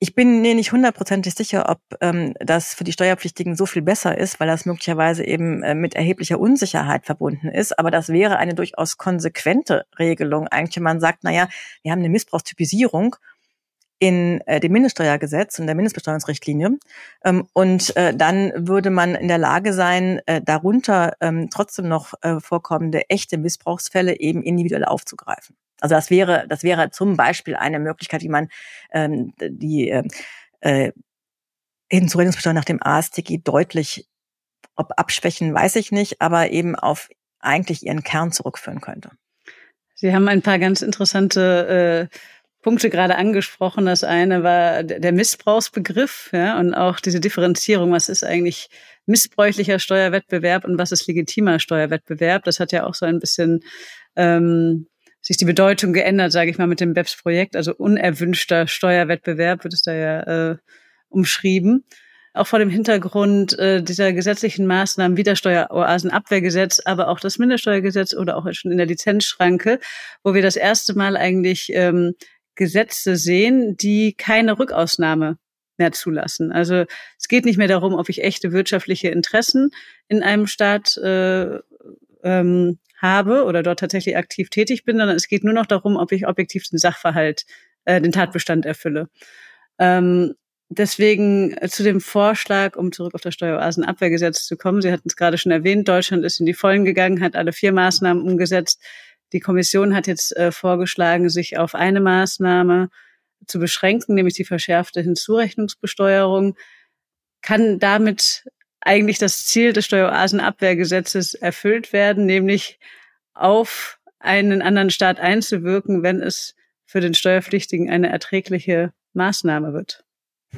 B: Ich bin mir nicht hundertprozentig sicher, ob das für die Steuerpflichtigen so viel besser ist, weil das möglicherweise eben mit erheblicher Unsicherheit verbunden ist. Aber das wäre eine durchaus konsequente Regelung. Eigentlich, wenn man sagt, naja, wir haben eine Missbrauchstypisierung in dem Mindeststeuergesetz und der Mindestbesteuerungsrichtlinie. Und dann würde man in der Lage sein, darunter trotzdem noch vorkommende echte Missbrauchsfälle eben individuell aufzugreifen. Also das wäre zum Beispiel eine Möglichkeit, wie man die Hinzurechnungsbesteuerung nach dem AStG deutlich, ob abschwächen, weiß ich nicht, aber eben auf eigentlich ihren Kern zurückführen könnte.
C: Sie haben ein paar ganz interessante Punkte gerade angesprochen. Das eine war der Missbrauchsbegriff, ja, und auch diese Differenzierung. Was ist eigentlich missbräuchlicher Steuerwettbewerb und was ist legitimer Steuerwettbewerb? Das hat ja auch so ein bisschen sich die Bedeutung geändert, sage ich mal, mit dem BEPS-Projekt. Also unerwünschter Steuerwettbewerb wird es da ja umschrieben. Auch vor dem Hintergrund dieser gesetzlichen Maßnahmen wie das Steueroasenabwehrgesetz, aber auch das Mindeststeuergesetz oder auch schon in der Lizenzschranke, wo wir das erste Mal eigentlich Gesetze sehen, die keine Rückausnahme mehr zulassen. Also es geht nicht mehr darum, ob ich echte wirtschaftliche Interessen in einem Staat habe oder dort tatsächlich aktiv tätig bin, sondern es geht nur noch darum, ob ich objektiv den Sachverhalt, den Tatbestand erfülle. Deswegen zu dem Vorschlag, um zurück auf das Steueroasenabwehrgesetz zu kommen. Sie hatten es gerade schon erwähnt, Deutschland ist in die Vollen gegangen, hat alle 4 Maßnahmen umgesetzt. Die Kommission hat jetzt vorgeschlagen, sich auf eine Maßnahme zu beschränken, nämlich die verschärfte Hinzurechnungsbesteuerung. Kann damit eigentlich das Ziel des Steueroasenabwehrgesetzes erfüllt werden, nämlich auf einen anderen Staat einzuwirken, wenn es für den Steuerpflichtigen eine erträgliche Maßnahme wird?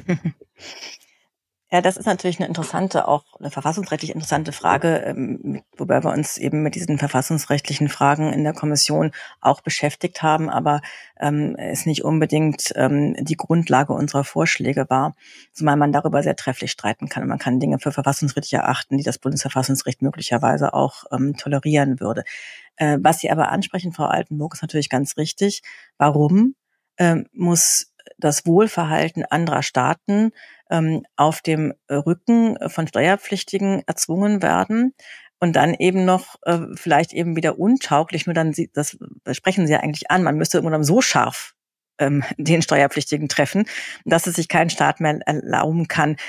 B: Ja, das ist natürlich eine interessante, auch eine verfassungsrechtlich interessante Frage, wobei wir uns eben mit diesen verfassungsrechtlichen Fragen in der Kommission auch beschäftigt haben, aber es nicht unbedingt die Grundlage unserer Vorschläge war, zumal man darüber sehr trefflich streiten kann. Man kann Dinge für verfassungsrechtlich erachten, die das Bundesverfassungsgericht möglicherweise auch tolerieren würde. Was Sie aber ansprechen, Frau Altenburg, ist natürlich ganz richtig. Warum muss das Wohlverhalten anderer Staaten auf dem Rücken von Steuerpflichtigen erzwungen werden und dann eben noch vielleicht eben wieder untauglich, nur dann, das sprechen Sie ja eigentlich an, man müsste irgendwann so scharf den Steuerpflichtigen treffen, dass es sich kein Staat mehr erlauben kann,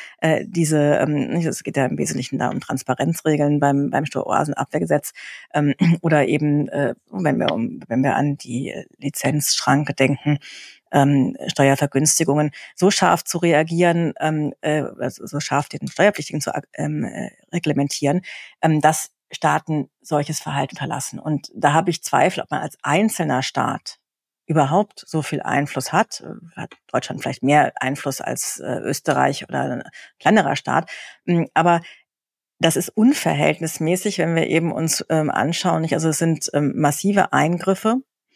B: es geht ja im Wesentlichen da um Transparenzregeln beim Steueroasenabwehrgesetz oder eben, wenn wir an die Lizenzschranke denken, Steuervergünstigungen, so scharf zu reagieren, so scharf den Steuerpflichtigen zu reglementieren, dass Staaten solches Verhalten unterlassen. Und da habe ich Zweifel, ob man als einzelner Staat überhaupt so viel Einfluss hat. Hat Deutschland vielleicht mehr Einfluss als Österreich oder ein kleinerer Staat. Aber das ist unverhältnismäßig, wenn wir eben uns anschauen. Also es sind massive Eingriffe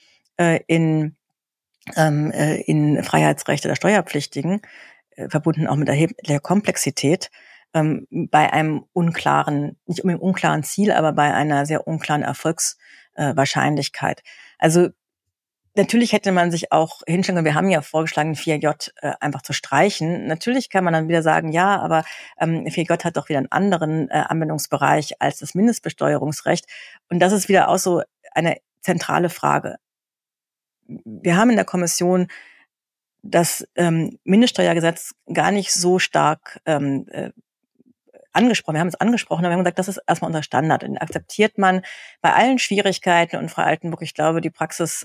B: in Freiheitsrechte der Steuerpflichtigen, verbunden auch mit erheblicher Komplexität, bei einem unklaren, nicht unbedingt unklaren Ziel, aber bei einer sehr unklaren Erfolgswahrscheinlichkeit. Also natürlich hätte man sich auch hinstellen können, wir haben ja vorgeschlagen, 4J einfach zu streichen. Natürlich kann man dann wieder sagen, ja, aber 4J hat doch wieder einen anderen Anwendungsbereich als das Mindestbesteuerungsrecht. Und das ist wieder auch so eine zentrale Frage. Wir haben in der Kommission das Mindeststeuergesetz gar nicht so stark angesprochen. Wir haben es angesprochen, aber wir haben gesagt, das ist erstmal unser Standard. Den akzeptiert man bei allen Schwierigkeiten. Und Frau Altenburg, ich glaube, die Praxis,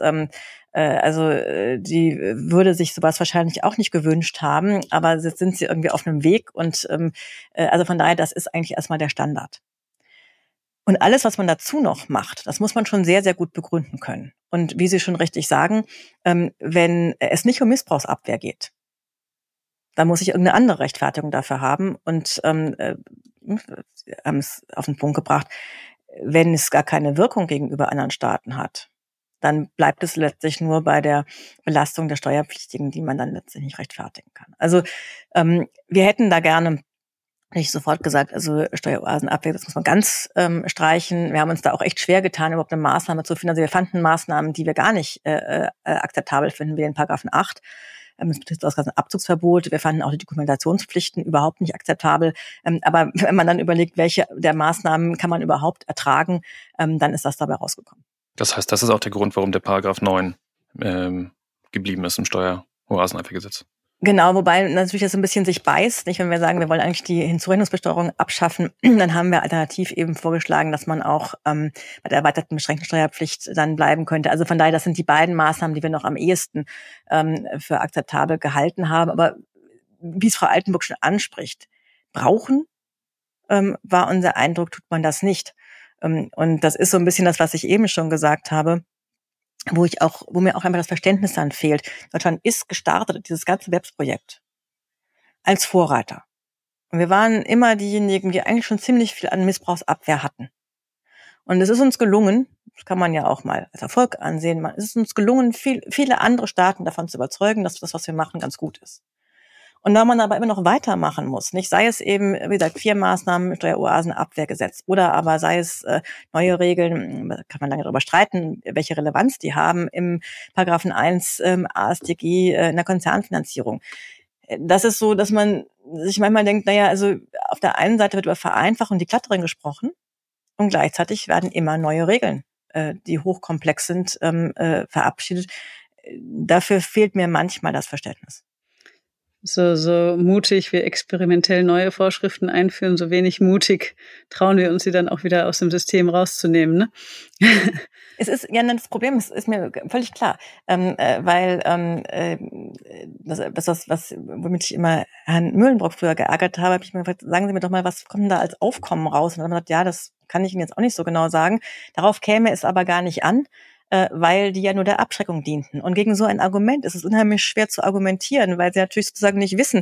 B: die würde sich sowas wahrscheinlich auch nicht gewünscht haben. Aber jetzt sind sie irgendwie auf einem Weg. Und also von daher, das ist eigentlich erstmal der Standard. Und alles, was man dazu noch macht, das muss man schon sehr, sehr gut begründen können. Und wie Sie schon richtig sagen, wenn es nicht um Missbrauchsabwehr geht, dann muss ich irgendeine andere Rechtfertigung dafür haben. Und haben es auf den Punkt gebracht, wenn es gar keine Wirkung gegenüber anderen Staaten hat, dann bleibt es letztlich nur bei der Belastung der Steuerpflichtigen, die man dann letztlich nicht rechtfertigen kann. Also wir hätten da gerne nicht sofort gesagt, also Steueroasenabwehr, das muss man ganz streichen. Wir haben uns da auch echt schwer getan, überhaupt eine Maßnahme zu finden. Also wir fanden Maßnahmen, die wir gar nicht akzeptabel finden, wie den Paragraphen 8. Es betrifft das ganze Abzugsverbot. Wir fanden auch die Dokumentationspflichten überhaupt nicht akzeptabel. Aber wenn man dann überlegt, welche der Maßnahmen kann man überhaupt ertragen, dann ist das dabei rausgekommen.
D: Das heißt, das ist auch der Grund, warum der Paragraph 9 geblieben ist im Steueroasenabwehrgesetz.
B: Genau, wobei natürlich das ein bisschen sich beißt, nicht? Wenn wir sagen, wir wollen eigentlich die Hinzurechnungsbesteuerung abschaffen, dann haben wir alternativ eben vorgeschlagen, dass man auch bei der erweiterten beschränkten Steuerpflicht dann bleiben könnte. Also von daher, das sind die beiden Maßnahmen, die wir noch am ehesten für akzeptabel gehalten haben. Aber wie es Frau Altenburg schon anspricht, brauchen war unser Eindruck, tut man das nicht. Und das ist so ein bisschen das, was ich eben schon gesagt habe, wo mir auch einfach das Verständnis dann fehlt. Deutschland ist gestartet, dieses ganze BEPS-Projekt, als Vorreiter. Und wir waren immer diejenigen, die eigentlich schon ziemlich viel an Missbrauchsabwehr hatten. Und es ist uns gelungen, das kann man ja auch mal als Erfolg ansehen, es ist uns gelungen, viele andere Staaten davon zu überzeugen, dass das, was wir machen, ganz gut ist. Und da man aber immer noch weitermachen muss, nicht, sei es eben, wie gesagt, 4 Maßnahmen, Steueroasenabwehrgesetz, oder aber sei es neue Regeln, kann man lange darüber streiten, welche Relevanz die haben im Paragraphen 1 AStG in der Konzernfinanzierung. Das ist so, dass man sich manchmal denkt, naja, also auf der einen Seite wird über Vereinfachung die Glatteren gesprochen und gleichzeitig werden immer neue Regeln, die hochkomplex sind, verabschiedet. Dafür fehlt mir manchmal das Verständnis.
C: So mutig wir experimentell neue Vorschriften einführen, so wenig mutig trauen wir uns, sie dann auch wieder aus dem System rauszunehmen, ne?
B: Es ist ja das Problem, es ist mir völlig klar, weil womit ich immer Herrn Mühlenbrock früher geärgert habe ich mir gefragt, sagen Sie mir doch mal, was kommt denn da als Aufkommen raus? Und dann hat er gesagt, ja, das kann ich Ihnen jetzt auch nicht so genau sagen. Darauf käme es aber gar nicht an, weil die ja nur der Abschreckung dienten. Und gegen so ein Argument ist es unheimlich schwer zu argumentieren, weil sie natürlich sozusagen nicht wissen,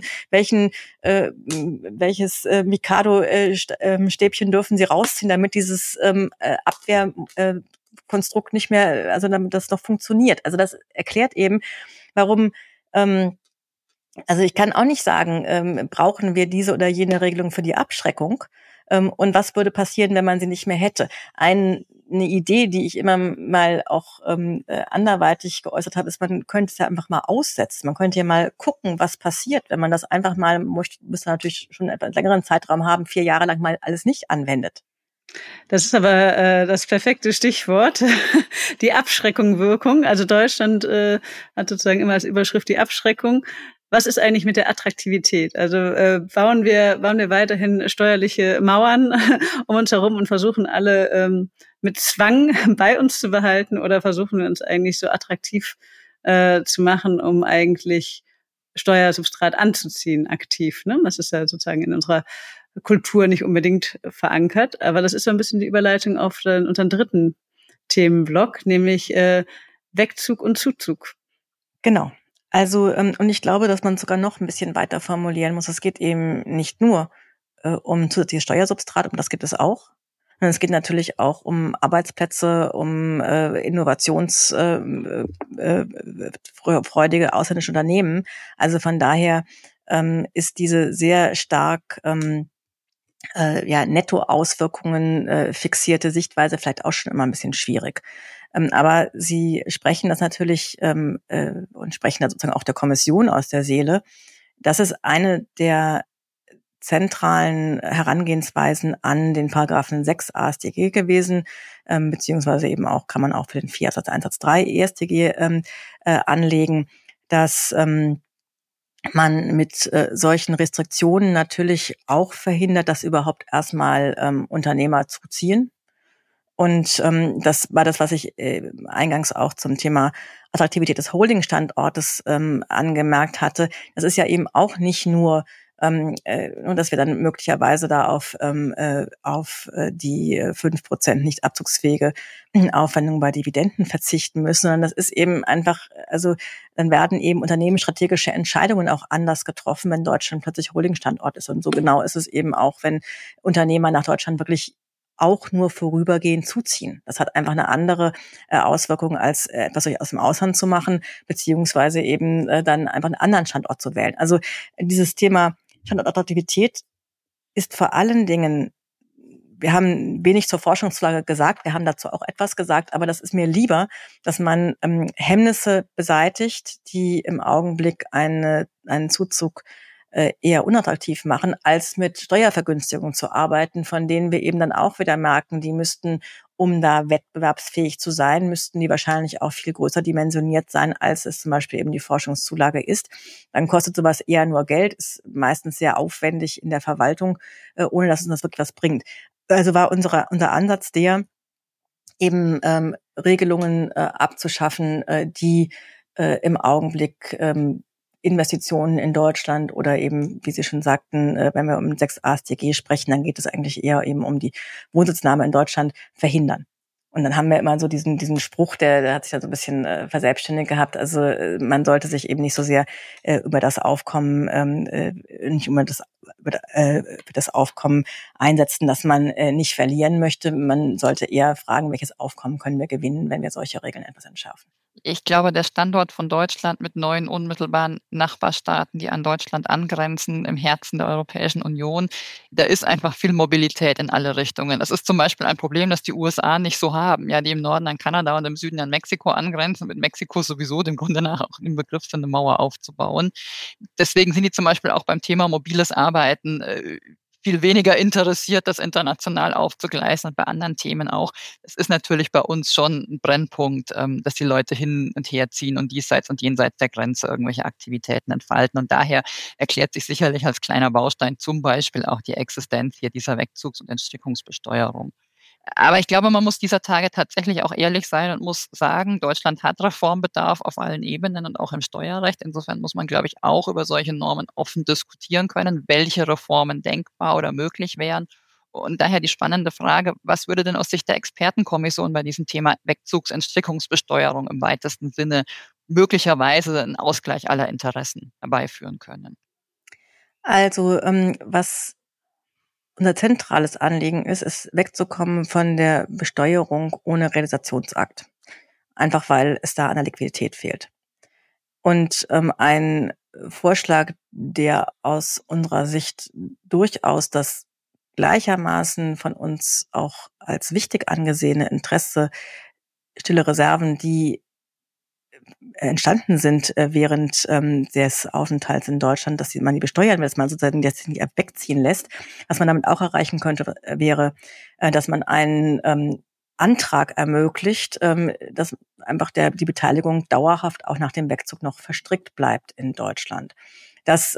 B: welches Mikado-Stäbchen dürfen sie rausziehen, damit dieses Abwehrkonstrukt nicht mehr, also damit das noch funktioniert. Also das erklärt eben, warum also ich kann auch nicht sagen, brauchen wir diese oder jene Regelung für die Abschreckung? Und was würde passieren, wenn man sie nicht mehr hätte? Eine Idee, die ich immer mal auch anderweitig geäußert habe, ist, man könnte es ja einfach mal aussetzen. Man könnte ja mal gucken, was passiert, wenn man das einfach mal, müsste natürlich schon einen etwas längeren Zeitraum haben, 4 Jahre lang mal alles nicht anwendet.
C: Das ist aber das perfekte Stichwort, die Abschreckung-Wirkung. Also Deutschland hat sozusagen immer als Überschrift die Abschreckung. Was ist eigentlich mit der Attraktivität? Also bauen wir weiterhin steuerliche Mauern um uns herum und versuchen alle mit Zwang bei uns zu behalten, oder versuchen wir uns eigentlich so attraktiv zu machen, um eigentlich Steuersubstrat anzuziehen, aktiv, ne? Das ist ja sozusagen in unserer Kultur nicht unbedingt verankert, aber das ist so ein bisschen die Überleitung auf unseren dritten Themenblock, nämlich Wegzug und Zuzug.
B: Genau. Also, und ich glaube, dass man sogar noch ein bisschen weiter formulieren muss. Es geht eben nicht nur um zusätzliches Steuersubstrat, um das geht es auch. Und es geht natürlich auch um Arbeitsplätze, um innovationsfreudige ausländische Unternehmen. Also von daher ist diese sehr stark Nettoauswirkungen fixierte Sichtweise vielleicht auch schon immer ein bisschen schwierig. Aber Sie sprechen das natürlich und sprechen da sozusagen auch der Kommission aus der Seele. Das ist eine der zentralen Herangehensweisen an den Paragraphen 6 AStG gewesen, beziehungsweise eben auch, kann man auch für den 4 Absatz 1 Satz 3 EStG anlegen, dass man mit solchen Restriktionen natürlich auch verhindert, dass überhaupt erstmal Unternehmer zuziehen. Und das war das, was ich eingangs auch zum Thema Attraktivität des Holding-Standortes angemerkt hatte. Das ist ja eben auch nicht nur, dass wir dann möglicherweise da auf die 5% nicht abzugsfähige Aufwendung bei Dividenden verzichten müssen, sondern das ist eben einfach, also dann werden eben unternehmensstrategische Entscheidungen auch anders getroffen, wenn Deutschland plötzlich Holding-Standort ist. Und so genau ist es eben auch, wenn Unternehmer nach Deutschland wirklich auch nur vorübergehend zuziehen. Das hat einfach eine andere Auswirkung, als etwas aus dem Ausland zu machen, beziehungsweise eben dann einfach einen anderen Standort zu wählen. Also dieses Thema Standortattraktivität ist vor allen Dingen, wir haben wenig zur Forschungslage gesagt, wir haben dazu auch etwas gesagt, aber das ist mir lieber, dass man Hemmnisse beseitigt, die im Augenblick einen Zuzug eher unattraktiv machen, als mit Steuervergünstigungen zu arbeiten, von denen wir eben dann auch wieder merken, die müssten, um da wettbewerbsfähig zu sein, müssten die wahrscheinlich auch viel größer dimensioniert sein, als es zum Beispiel eben die Forschungszulage ist. Dann kostet sowas eher nur Geld, ist meistens sehr aufwendig in der Verwaltung, ohne dass uns das wirklich was bringt. Also war unser Ansatz der, eben Regelungen abzuschaffen, die im Augenblick Investitionen in Deutschland oder eben, wie Sie schon sagten, wenn wir um 6a StG sprechen, dann geht es eigentlich eher eben um die Wohnsitznahme in Deutschland verhindern. Und dann haben wir immer so diesen Spruch, der hat sich ja so ein bisschen verselbstständigt gehabt. Also man sollte sich eben nicht so sehr über das Aufkommen, nicht über das Aufkommen einsetzen, dass man nicht verlieren möchte. Man sollte eher fragen, welches Aufkommen können wir gewinnen, wenn wir solche Regeln etwas entschärfen.
A: Ich glaube, der Standort von Deutschland mit 9 unmittelbaren Nachbarstaaten, die an Deutschland angrenzen, im Herzen der Europäischen Union, da ist einfach viel Mobilität in alle Richtungen. Das ist zum Beispiel ein Problem, das die USA nicht so haben, ja, die im Norden an Kanada und im Süden an Mexiko angrenzen, mit Mexiko sowieso dem Grunde nach auch im Begriff sind, eine Mauer aufzubauen. Deswegen sind die zum Beispiel auch beim Thema mobiles Arbeiten viel weniger interessiert, das international aufzugleisen und bei anderen Themen auch. Es ist natürlich bei uns schon ein Brennpunkt, dass die Leute hin und her ziehen und diesseits und jenseits der Grenze irgendwelche Aktivitäten entfalten. Und daher erklärt sich sicherlich als kleiner Baustein zum Beispiel auch die Existenz hier dieser Wegzugs- und Entstrickungsbesteuerung. Aber ich glaube, man muss dieser Tage tatsächlich auch ehrlich sein und muss sagen, Deutschland hat Reformbedarf auf allen Ebenen und auch im Steuerrecht. Insofern muss man, glaube ich, auch über solche Normen offen diskutieren können, welche Reformen denkbar oder möglich wären. Und daher die spannende Frage, was würde denn aus Sicht der Expertenkommission bei diesem Thema Wegzugs-, Entstrickungsbesteuerung im weitesten Sinne möglicherweise einen Ausgleich aller Interessen herbeiführen können?
B: Also was unser zentrales Anliegen ist wegzukommen von der Besteuerung ohne Realisationsakt. Einfach weil es da an der Liquidität fehlt. Und ein Vorschlag, der aus unserer Sicht durchaus das gleichermaßen von uns auch als wichtig angesehene Interesse, stille Reserven, die entstanden sind während des Aufenthalts in Deutschland, dass man die besteuern will, dass man sozusagen jetzt nicht wegziehen lässt. Was man damit auch erreichen könnte, wäre, dass man einen Antrag ermöglicht, dass einfach die Beteiligung dauerhaft auch nach dem Wegzug noch verstrickt bleibt in Deutschland. Das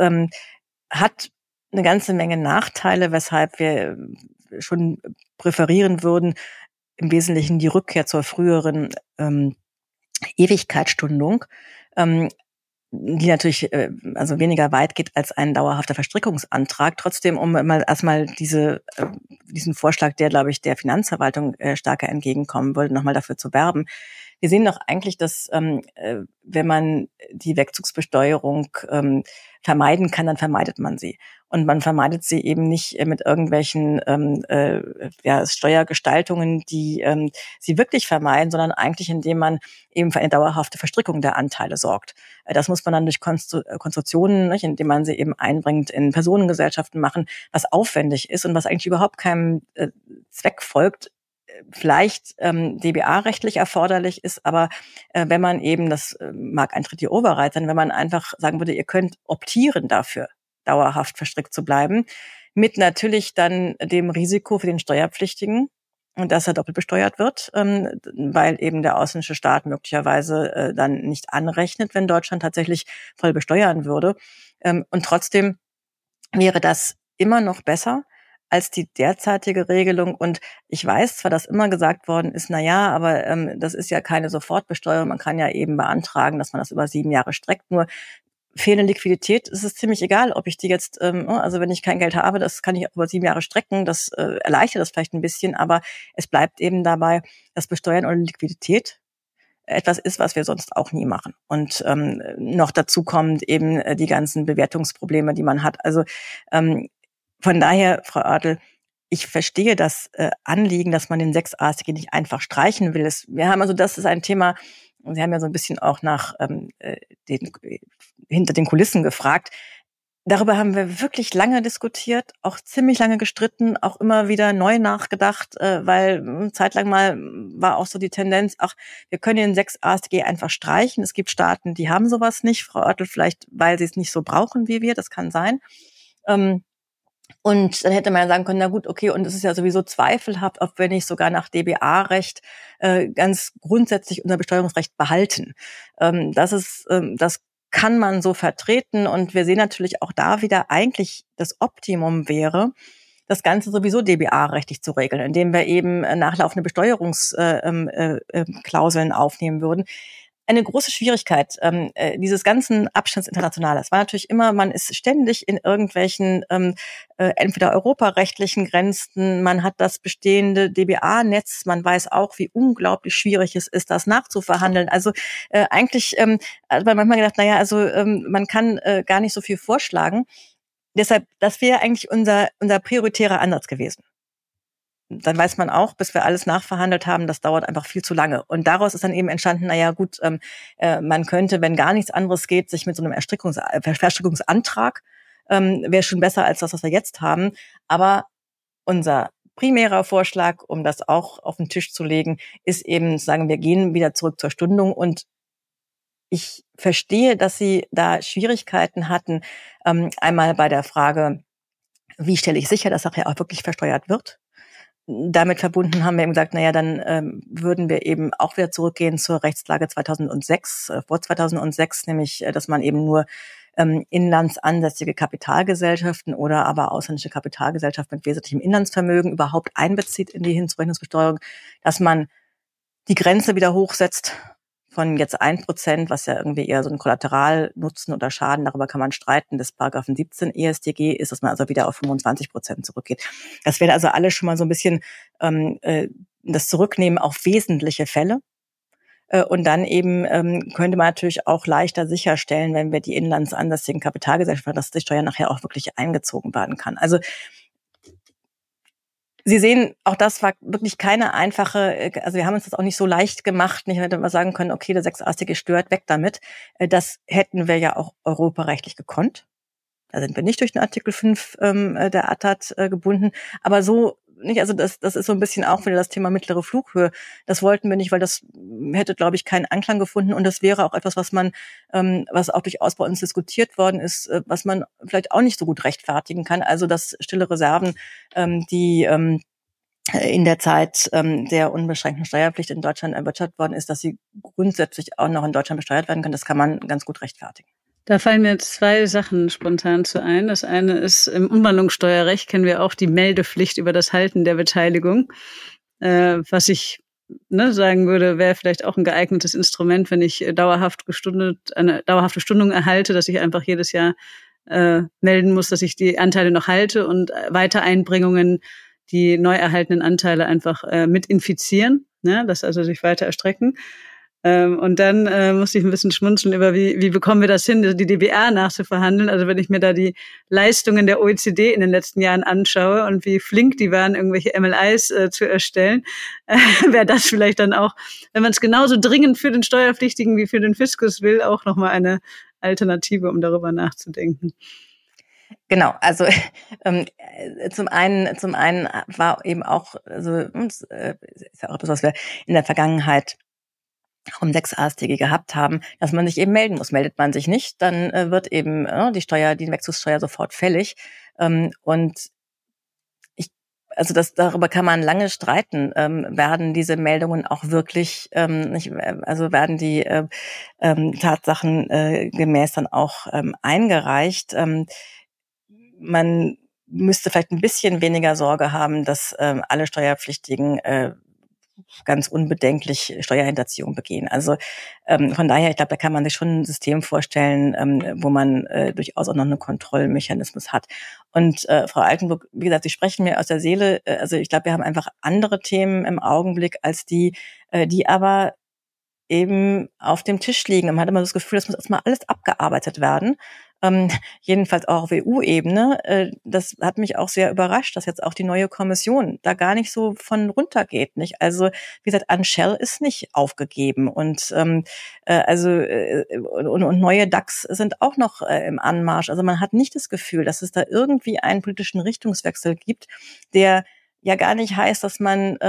B: hat eine ganze Menge Nachteile, weshalb wir schon präferieren würden, im Wesentlichen die Rückkehr zur früheren Ewigkeitsstundung, die natürlich also weniger weit geht als ein dauerhafter Verstrickungsantrag. Trotzdem, um mal erstmal diesen Vorschlag, der, glaube ich, der Finanzverwaltung stärker entgegenkommen würde, nochmal dafür zu werben. Wir sehen doch eigentlich, dass wenn man die Wegzugsbesteuerung vermeiden kann, dann vermeidet man sie. Und man vermeidet sie eben nicht mit irgendwelchen Steuergestaltungen, die sie wirklich vermeiden, sondern eigentlich, indem man eben für eine dauerhafte Verstrickung der Anteile sorgt. Das muss man dann durch Konstruktionen, nicht, indem man sie eben einbringt, in Personengesellschaften machen, was aufwendig ist und was eigentlich überhaupt keinem Zweck folgt, vielleicht DBA-rechtlich erforderlich ist, aber wenn man eben, das mag ein Treaty Override sein, wenn man einfach sagen würde, ihr könnt optieren dafür, dauerhaft verstrickt zu bleiben, mit natürlich dann dem Risiko für den Steuerpflichtigen, dass er doppelt besteuert wird, weil eben der ausländische Staat möglicherweise dann nicht anrechnet, wenn Deutschland tatsächlich voll besteuern würde. Und trotzdem wäre das immer noch besser als die derzeitige Regelung. Und ich weiß zwar, dass immer gesagt worden ist, na ja, aber das ist ja keine Sofortbesteuerung. Man kann ja eben beantragen, dass man das über 7 Jahre streckt. Nur fehlende Liquidität ist es ziemlich egal, ob ich die jetzt, also wenn ich kein Geld habe, das kann ich auch über 7 Jahre strecken. Das erleichtert das vielleicht ein bisschen, aber es bleibt eben dabei, dass Besteuern ohne Liquidität etwas ist, was wir sonst auch nie machen. Und noch dazu kommt eben die ganzen Bewertungsprobleme, die man hat. Also von daher, Frau Oertel, ich verstehe das Anliegen, dass man den 6a StG nicht einfach streichen will. Wir haben also, das ist ein Thema, Sie haben ja so ein bisschen auch nach hinter den Kulissen gefragt. Darüber haben wir wirklich lange diskutiert, auch ziemlich lange gestritten, auch immer wieder neu nachgedacht, weil zeitlang mal war auch so die Tendenz, ach, wir können den 6 AStG einfach streichen. Es gibt Staaten, die haben sowas nicht. Frau Oertel vielleicht, weil sie es nicht so brauchen wie wir, das kann sein. Und dann hätte man ja sagen können, na gut, okay, und es ist ja sowieso zweifelhaft, ob wir nicht sogar nach DBA-Recht ganz grundsätzlich unser Besteuerungsrecht behalten. Das kann man so vertreten, und wir sehen natürlich auch da wieder, eigentlich das Optimum wäre, das Ganze sowieso DBA-rechtlich zu regeln, indem wir eben nachlaufende Besteuerungsklauseln aufnehmen würden. Eine große Schwierigkeit dieses ganzen Abstands Internationales war natürlich immer, man ist ständig in irgendwelchen entweder europarechtlichen Grenzen, man hat das bestehende DBA-Netz, man weiß auch, wie unglaublich schwierig es ist, das nachzuverhandeln. Also eigentlich hat man manchmal gedacht, man kann gar nicht so viel vorschlagen. Deshalb, das wäre eigentlich unser prioritärer Ansatz gewesen. Dann weiß man auch, bis wir alles nachverhandelt haben, das dauert einfach viel zu lange. Und daraus ist dann eben entstanden, man könnte, wenn gar nichts anderes geht, sich mit so einem Verstrickungsantrag, wäre schon besser als das, was wir jetzt haben. Aber unser primärer Vorschlag, um das auch auf den Tisch zu legen, ist eben zu sagen, wir gehen wieder zurück zur Stundung. Und ich verstehe, dass Sie da Schwierigkeiten hatten, einmal bei der Frage, wie stelle ich sicher, dass nachher auch wirklich versteuert wird? Damit verbunden haben wir eben gesagt, dann würden wir eben auch wieder zurückgehen zur Rechtslage 2006, vor 2006, nämlich, dass man eben nur inlandsansässige Kapitalgesellschaften oder aber ausländische Kapitalgesellschaften mit wesentlichem Inlandsvermögen überhaupt einbezieht in die Hinzurechnungsbesteuerung, dass man die Grenze wieder hochsetzt von jetzt 1%, was ja irgendwie eher so ein Kollateralnutzen oder Schaden, darüber kann man streiten, des Paragraphen 17 EStG ist, dass man also wieder auf 25% zurückgeht. Das wäre also alles schon mal so ein bisschen das Zurücknehmen auf wesentliche Fälle. Und dann eben könnte man natürlich auch leichter sicherstellen, wenn wir die inlandsansässigen Kapitalgesellschaften, dass die Steuer nachher auch wirklich eingezogen werden kann. Also Sie sehen, auch das war wirklich keine einfache, also wir haben uns das auch nicht so leicht gemacht. Nicht hätte man sagen können, okay, der 6 AStG stört, weg damit. Das hätten wir ja auch europarechtlich gekonnt. Da sind wir nicht durch den Artikel 5 der ATAD gebunden. Aber so nicht, also das ist so ein bisschen auch wieder das Thema mittlere Flughöhe. Das wollten wir nicht, weil das hätte, glaube ich, keinen Anklang gefunden. Und das wäre auch etwas, was auch durchaus bei uns diskutiert worden ist, was man vielleicht auch nicht so gut rechtfertigen kann. Also dass stille Reserven, die in der Zeit der unbeschränkten Steuerpflicht in Deutschland erwirtschaftet worden ist, dass sie grundsätzlich auch noch in Deutschland besteuert werden können. Das kann man ganz gut rechtfertigen.
C: Da fallen mir 2 Sachen spontan zu ein. Das eine ist, im Umwandlungssteuerrecht kennen wir auch die Meldepflicht über das Halten der Beteiligung. Was ich sagen würde, wäre vielleicht auch ein geeignetes Instrument, wenn ich eine dauerhafte Stundung erhalte, dass ich einfach jedes Jahr melden muss, dass ich die Anteile noch halte und Weitereinbringungen die neu erhaltenen Anteile einfach mit infizieren, das also sich weiter erstrecken. Und dann musste ich ein bisschen schmunzeln über, wie bekommen wir das hin, die DBA nachzuverhandeln. Also wenn ich mir da die Leistungen der OECD in den letzten Jahren anschaue und wie flink die waren, irgendwelche MLIs zu erstellen, wäre das vielleicht dann auch, wenn man es genauso dringend für den Steuerpflichtigen wie für den Fiskus will, auch nochmal eine Alternative, um darüber nachzudenken.
B: Genau, also zum einen war eben auch, also ist ja auch etwas, was wir in der Vergangenheit um 6 AStG gehabt haben, dass man sich eben melden muss. Meldet man sich nicht, dann wird eben die Wechselsteuer sofort fällig. Und darüber kann man lange streiten. Werden diese Meldungen auch wirklich, werden die Tatsachen gemäß dann auch eingereicht? Man müsste vielleicht ein bisschen weniger Sorge haben, dass alle Steuerpflichtigen ganz unbedenklich Steuerhinterziehung begehen. Also von daher, ich glaube, da kann man sich schon ein System vorstellen, wo man durchaus auch noch einen Kontrollmechanismus hat. Und Frau Altenburg, wie gesagt, Sie sprechen mir aus der Seele. Also ich glaube, wir haben einfach andere Themen im Augenblick als die aber eben auf dem Tisch liegen. Man hat immer das Gefühl, das muss erstmal alles abgearbeitet werden. jedenfalls auch auf EU-Ebene. Das hat mich auch sehr überrascht, dass jetzt auch die neue Kommission da gar nicht so von runtergeht, nicht? Also wie gesagt, an Shell ist nicht aufgegeben und und neue DAX sind auch noch im Anmarsch. Also man hat nicht das Gefühl, dass es da irgendwie einen politischen Richtungswechsel gibt, der ja gar nicht heißt, dass man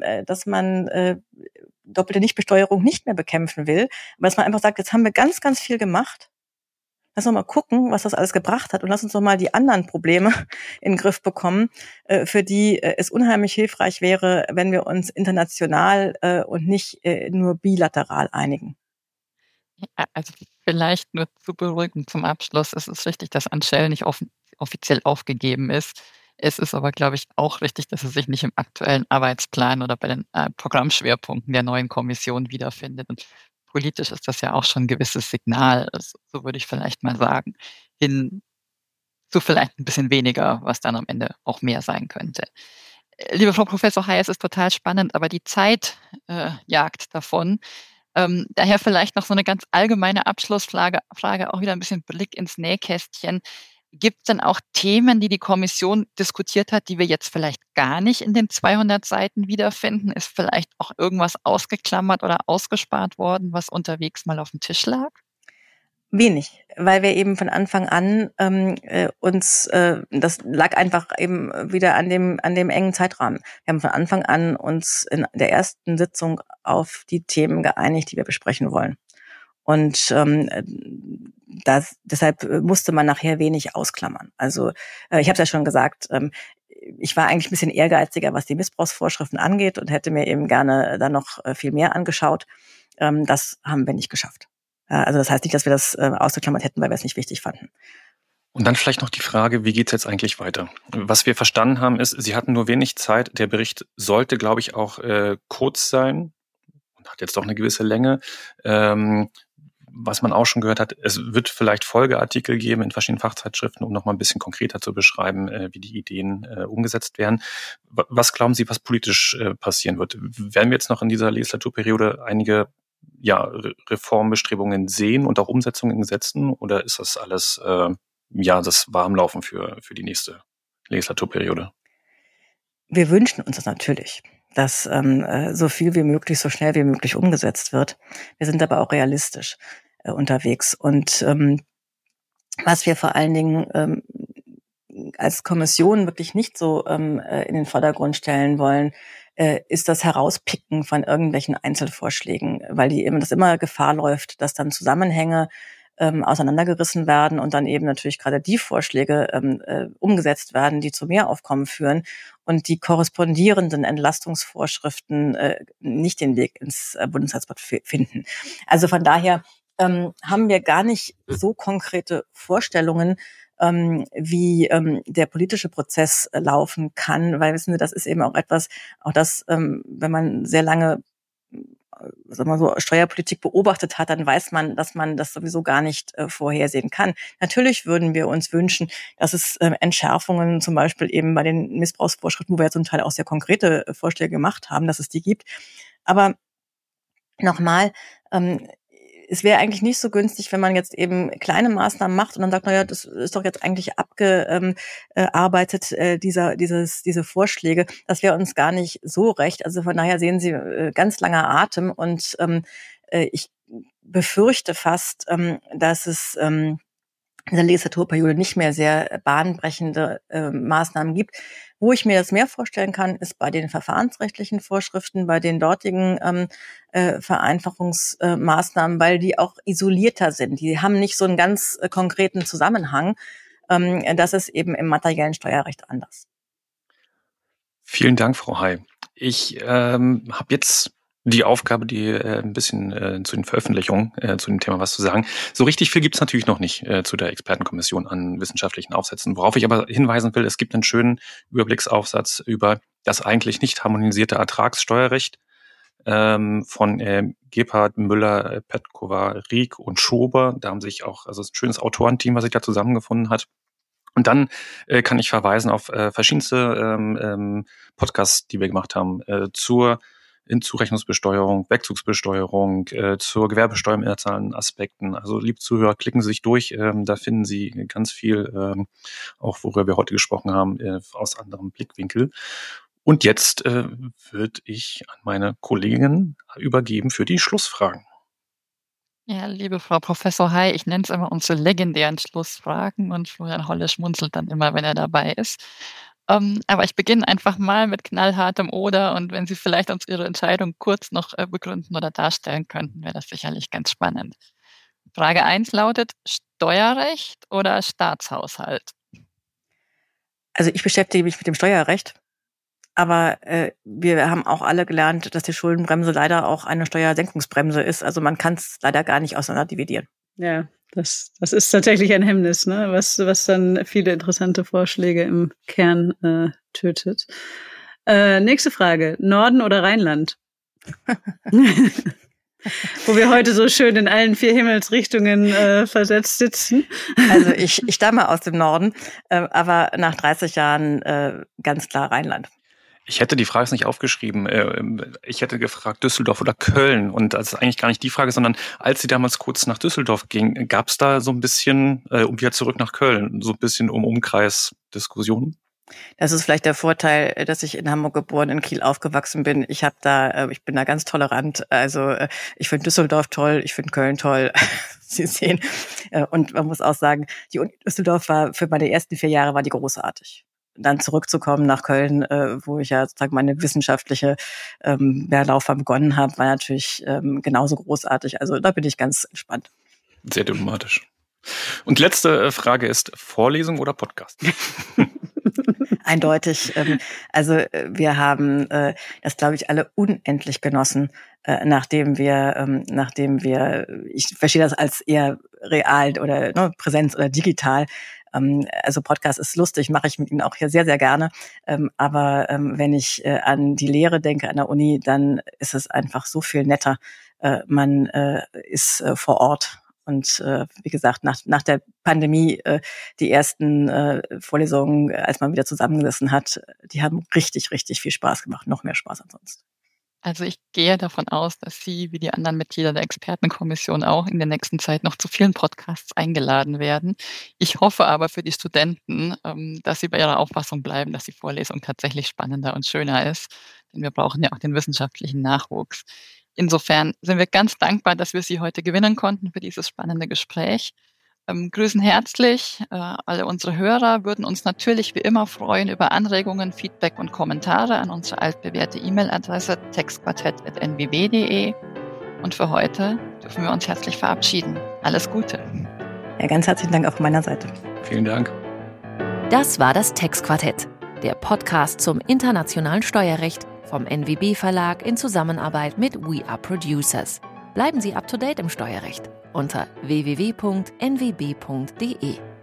B: doppelte Nichtbesteuerung nicht mehr bekämpfen will, aber dass man einfach sagt, jetzt haben wir ganz, ganz viel gemacht. Lass uns mal gucken, was das alles gebracht hat und lass uns noch mal die anderen Probleme in den Griff bekommen, für die es unheimlich hilfreich wäre, wenn wir uns international und nicht nur bilateral einigen.
A: Ja, also vielleicht nur zu beruhigen zum Abschluss. Es ist richtig, dass an Shell nicht offiziell aufgegeben ist. Es ist aber, glaube ich, auch richtig, dass es sich nicht im aktuellen Arbeitsplan oder bei den Programmschwerpunkten der neuen Kommission wiederfindet. Und politisch ist das ja auch schon ein gewisses Signal, so würde ich vielleicht mal sagen, hin zu vielleicht ein bisschen weniger, was dann am Ende auch mehr sein könnte. Liebe Frau Professor Hay, es ist total spannend, aber die Zeit jagt davon. Daher vielleicht noch so eine ganz allgemeine Abschlussfrage, auch wieder ein bisschen Blick ins Nähkästchen. Gibt es denn auch Themen, die die Kommission diskutiert hat, die wir jetzt vielleicht gar nicht in den 200 Seiten wiederfinden? Ist vielleicht auch irgendwas ausgeklammert oder ausgespart worden, was unterwegs mal auf dem Tisch lag?
B: Wenig, weil wir eben von Anfang an das lag einfach eben wieder an dem engen Zeitrahmen. Wir haben von Anfang an uns in der ersten Sitzung auf die Themen geeinigt, die wir besprechen wollen. Und deshalb musste man nachher wenig ausklammern. Also ich habe es ja schon gesagt, ich war eigentlich ein bisschen ehrgeiziger, was die Missbrauchsvorschriften angeht und hätte mir eben gerne da noch viel mehr angeschaut. Das haben wir nicht geschafft. Also das heißt nicht, dass wir das ausgeklammert hätten, weil wir es nicht wichtig fanden.
D: Und dann vielleicht noch die Frage, wie geht's jetzt eigentlich weiter? Was wir verstanden haben, ist, Sie hatten nur wenig Zeit. Der Bericht sollte, glaube ich, auch kurz sein und hat jetzt doch eine gewisse Länge. Was man auch schon gehört hat, es wird vielleicht Folgeartikel geben in verschiedenen Fachzeitschriften, um noch mal ein bisschen konkreter zu beschreiben, wie die Ideen umgesetzt werden. Was glauben Sie, was politisch passieren wird? Werden wir jetzt noch in dieser Legislaturperiode einige Reformbestrebungen sehen und auch Umsetzungen in Gesetzen? Oder ist das alles das Warmlaufen für die nächste Legislaturperiode?
B: Wir wünschen uns das natürlich, dass so viel wie möglich, so schnell wie möglich umgesetzt wird. Wir sind aber auch realistisch unterwegs. Und was wir vor allen Dingen als Kommission wirklich nicht so in den Vordergrund stellen wollen, ist das Herauspicken von irgendwelchen Einzelvorschlägen, weil das immer Gefahr läuft, dass dann Zusammenhänge auseinandergerissen werden und dann eben natürlich gerade die Vorschläge umgesetzt werden, die zu Mehraufkommen führen und die korrespondierenden Entlastungsvorschriften nicht den Weg ins Bundeshausblatt finden. Also von daher haben wir gar nicht so konkrete Vorstellungen, wie der politische Prozess laufen kann, weil wissen Sie, das ist eben auch etwas, wenn man sehr lange Steuerpolitik beobachtet hat, dann weiß man, dass man das sowieso gar nicht vorhersehen kann. Natürlich würden wir uns wünschen, dass es Entschärfungen zum Beispiel eben bei den Missbrauchsvorschriften, wo wir ja zum Teil auch sehr konkrete Vorschläge gemacht haben, dass es die gibt. Aber nochmal, es wäre eigentlich nicht so günstig, wenn man jetzt eben kleine Maßnahmen macht und dann sagt, das ist doch jetzt eigentlich abgearbeitet, diese Vorschläge. Das wäre uns gar nicht so recht. Also von daher sehen Sie ganz langer Atem und ich befürchte fast, dass es in der Legislaturperiode nicht mehr sehr bahnbrechende Maßnahmen gibt. Wo ich mir das mehr vorstellen kann, ist bei den verfahrensrechtlichen Vorschriften, bei den dortigen Vereinfachungsmaßnahmen, weil die auch isolierter sind. Die haben nicht so einen ganz konkreten Zusammenhang. Das ist eben im materiellen Steuerrecht anders.
D: Vielen Dank, Frau Hay. Ich habe jetzt die Aufgabe, die ein bisschen zu den Veröffentlichungen, zu dem Thema was zu sagen. So richtig viel gibt es natürlich noch nicht zu der Expertenkommission an wissenschaftlichen Aufsätzen. Worauf ich aber hinweisen will, es gibt einen schönen Überblicksaufsatz über das eigentlich nicht harmonisierte Ertragssteuerrecht von Gebhardt, Müller, Petkova, Rieck und Schober. Da haben sich auch, also ein schönes Autorenteam, was sich da zusammengefunden hat. Und dann kann ich verweisen auf verschiedenste Podcasts, die wir gemacht haben zur in Zurechnungsbesteuerung, Wegzugsbesteuerung, zur Gewerbesteuer im internationalen Aspekten. Also liebe Zuhörer, klicken Sie sich durch, da finden Sie ganz viel, auch worüber wir heute gesprochen haben, aus anderem Blickwinkel. Und jetzt würde ich an meine Kollegin übergeben für die Schlussfragen.
A: Ja, liebe Frau Professor Hay, ich nenne es immer unsere legendären Schlussfragen und Florian Holle schmunzelt dann immer, wenn er dabei ist. Aber ich beginne einfach mal mit knallhartem Oder und wenn Sie vielleicht uns Ihre Entscheidung kurz noch begründen oder darstellen könnten, wäre das sicherlich ganz spannend. Frage 1 lautet Steuerrecht oder Staatshaushalt?
B: Also ich beschäftige mich mit dem Steuerrecht, aber wir haben auch alle gelernt, dass die Schuldenbremse leider auch eine Steuersenkungsbremse ist. Also man kann es leider gar nicht auseinander dividieren.
C: Ja, das ist tatsächlich ein Hemmnis, ne? Was dann viele interessante Vorschläge im Kern tötet. Nächste Frage. Norden oder Rheinland? Wo wir heute so schön in allen 4 Himmelsrichtungen versetzt sitzen.
B: Also ich stamme aus dem Norden, aber nach 30 Jahren ganz klar Rheinland.
D: Ich hätte die Frage nicht aufgeschrieben. Ich hätte gefragt Düsseldorf oder Köln. Und das ist eigentlich gar nicht die Frage, sondern als sie damals kurz nach Düsseldorf ging, gab es da so ein bisschen, und wieder zurück nach Köln, so ein bisschen Umkreisdiskussionen?
B: Das ist vielleicht der Vorteil, dass ich in Hamburg geboren, in Kiel aufgewachsen bin. Ich bin da ganz tolerant. Also ich finde Düsseldorf toll, ich finde Köln toll. Sie sehen. Und man muss auch sagen, die Uni Düsseldorf war für meine ersten 4 Jahre war die großartig. Dann zurückzukommen nach Köln, wo ich ja sozusagen meine wissenschaftliche Laufbahn begonnen habe, war natürlich genauso großartig. Also da bin ich ganz entspannt.
D: Sehr diplomatisch. Und letzte Frage ist Vorlesung oder Podcast?
B: Eindeutig. Also wir haben das, glaube ich, alle unendlich genossen, nachdem wir, ich verstehe das als eher real oder Präsenz oder digital. Also Podcast ist lustig, mache ich mit Ihnen auch hier sehr, sehr gerne. Aber wenn ich an die Lehre denke an der Uni, dann ist es einfach so viel netter. Man ist vor Ort. Und wie gesagt, nach der Pandemie, die ersten Vorlesungen, als man wieder zusammengesessen hat, die haben richtig, richtig viel Spaß gemacht. Noch mehr Spaß ansonsten.
A: Also ich gehe davon aus, dass Sie, wie die anderen Mitglieder der Expertenkommission auch, in der nächsten Zeit noch zu vielen Podcasts eingeladen werden. Ich hoffe aber für die Studenten, dass sie bei ihrer Auffassung bleiben, dass die Vorlesung tatsächlich spannender und schöner ist. Denn wir brauchen ja auch den wissenschaftlichen Nachwuchs. Insofern sind wir ganz dankbar, dass wir Sie heute gewinnen konnten für dieses spannende Gespräch. Grüßen herzlich alle unsere Hörer, würden uns natürlich wie immer freuen über Anregungen, Feedback und Kommentare an unsere altbewährte E-Mail-Adresse textquartett@nwb.de. Und für heute dürfen wir uns herzlich verabschieden. Alles Gute.
B: Ja, ganz herzlichen Dank auch von meiner Seite.
D: Vielen Dank.
E: Das war das Textquartett, der Podcast zum internationalen Steuerrecht vom NWB Verlag in Zusammenarbeit mit We Are Producers. Bleiben Sie up to date im Steuerrecht unter www.nwb.de.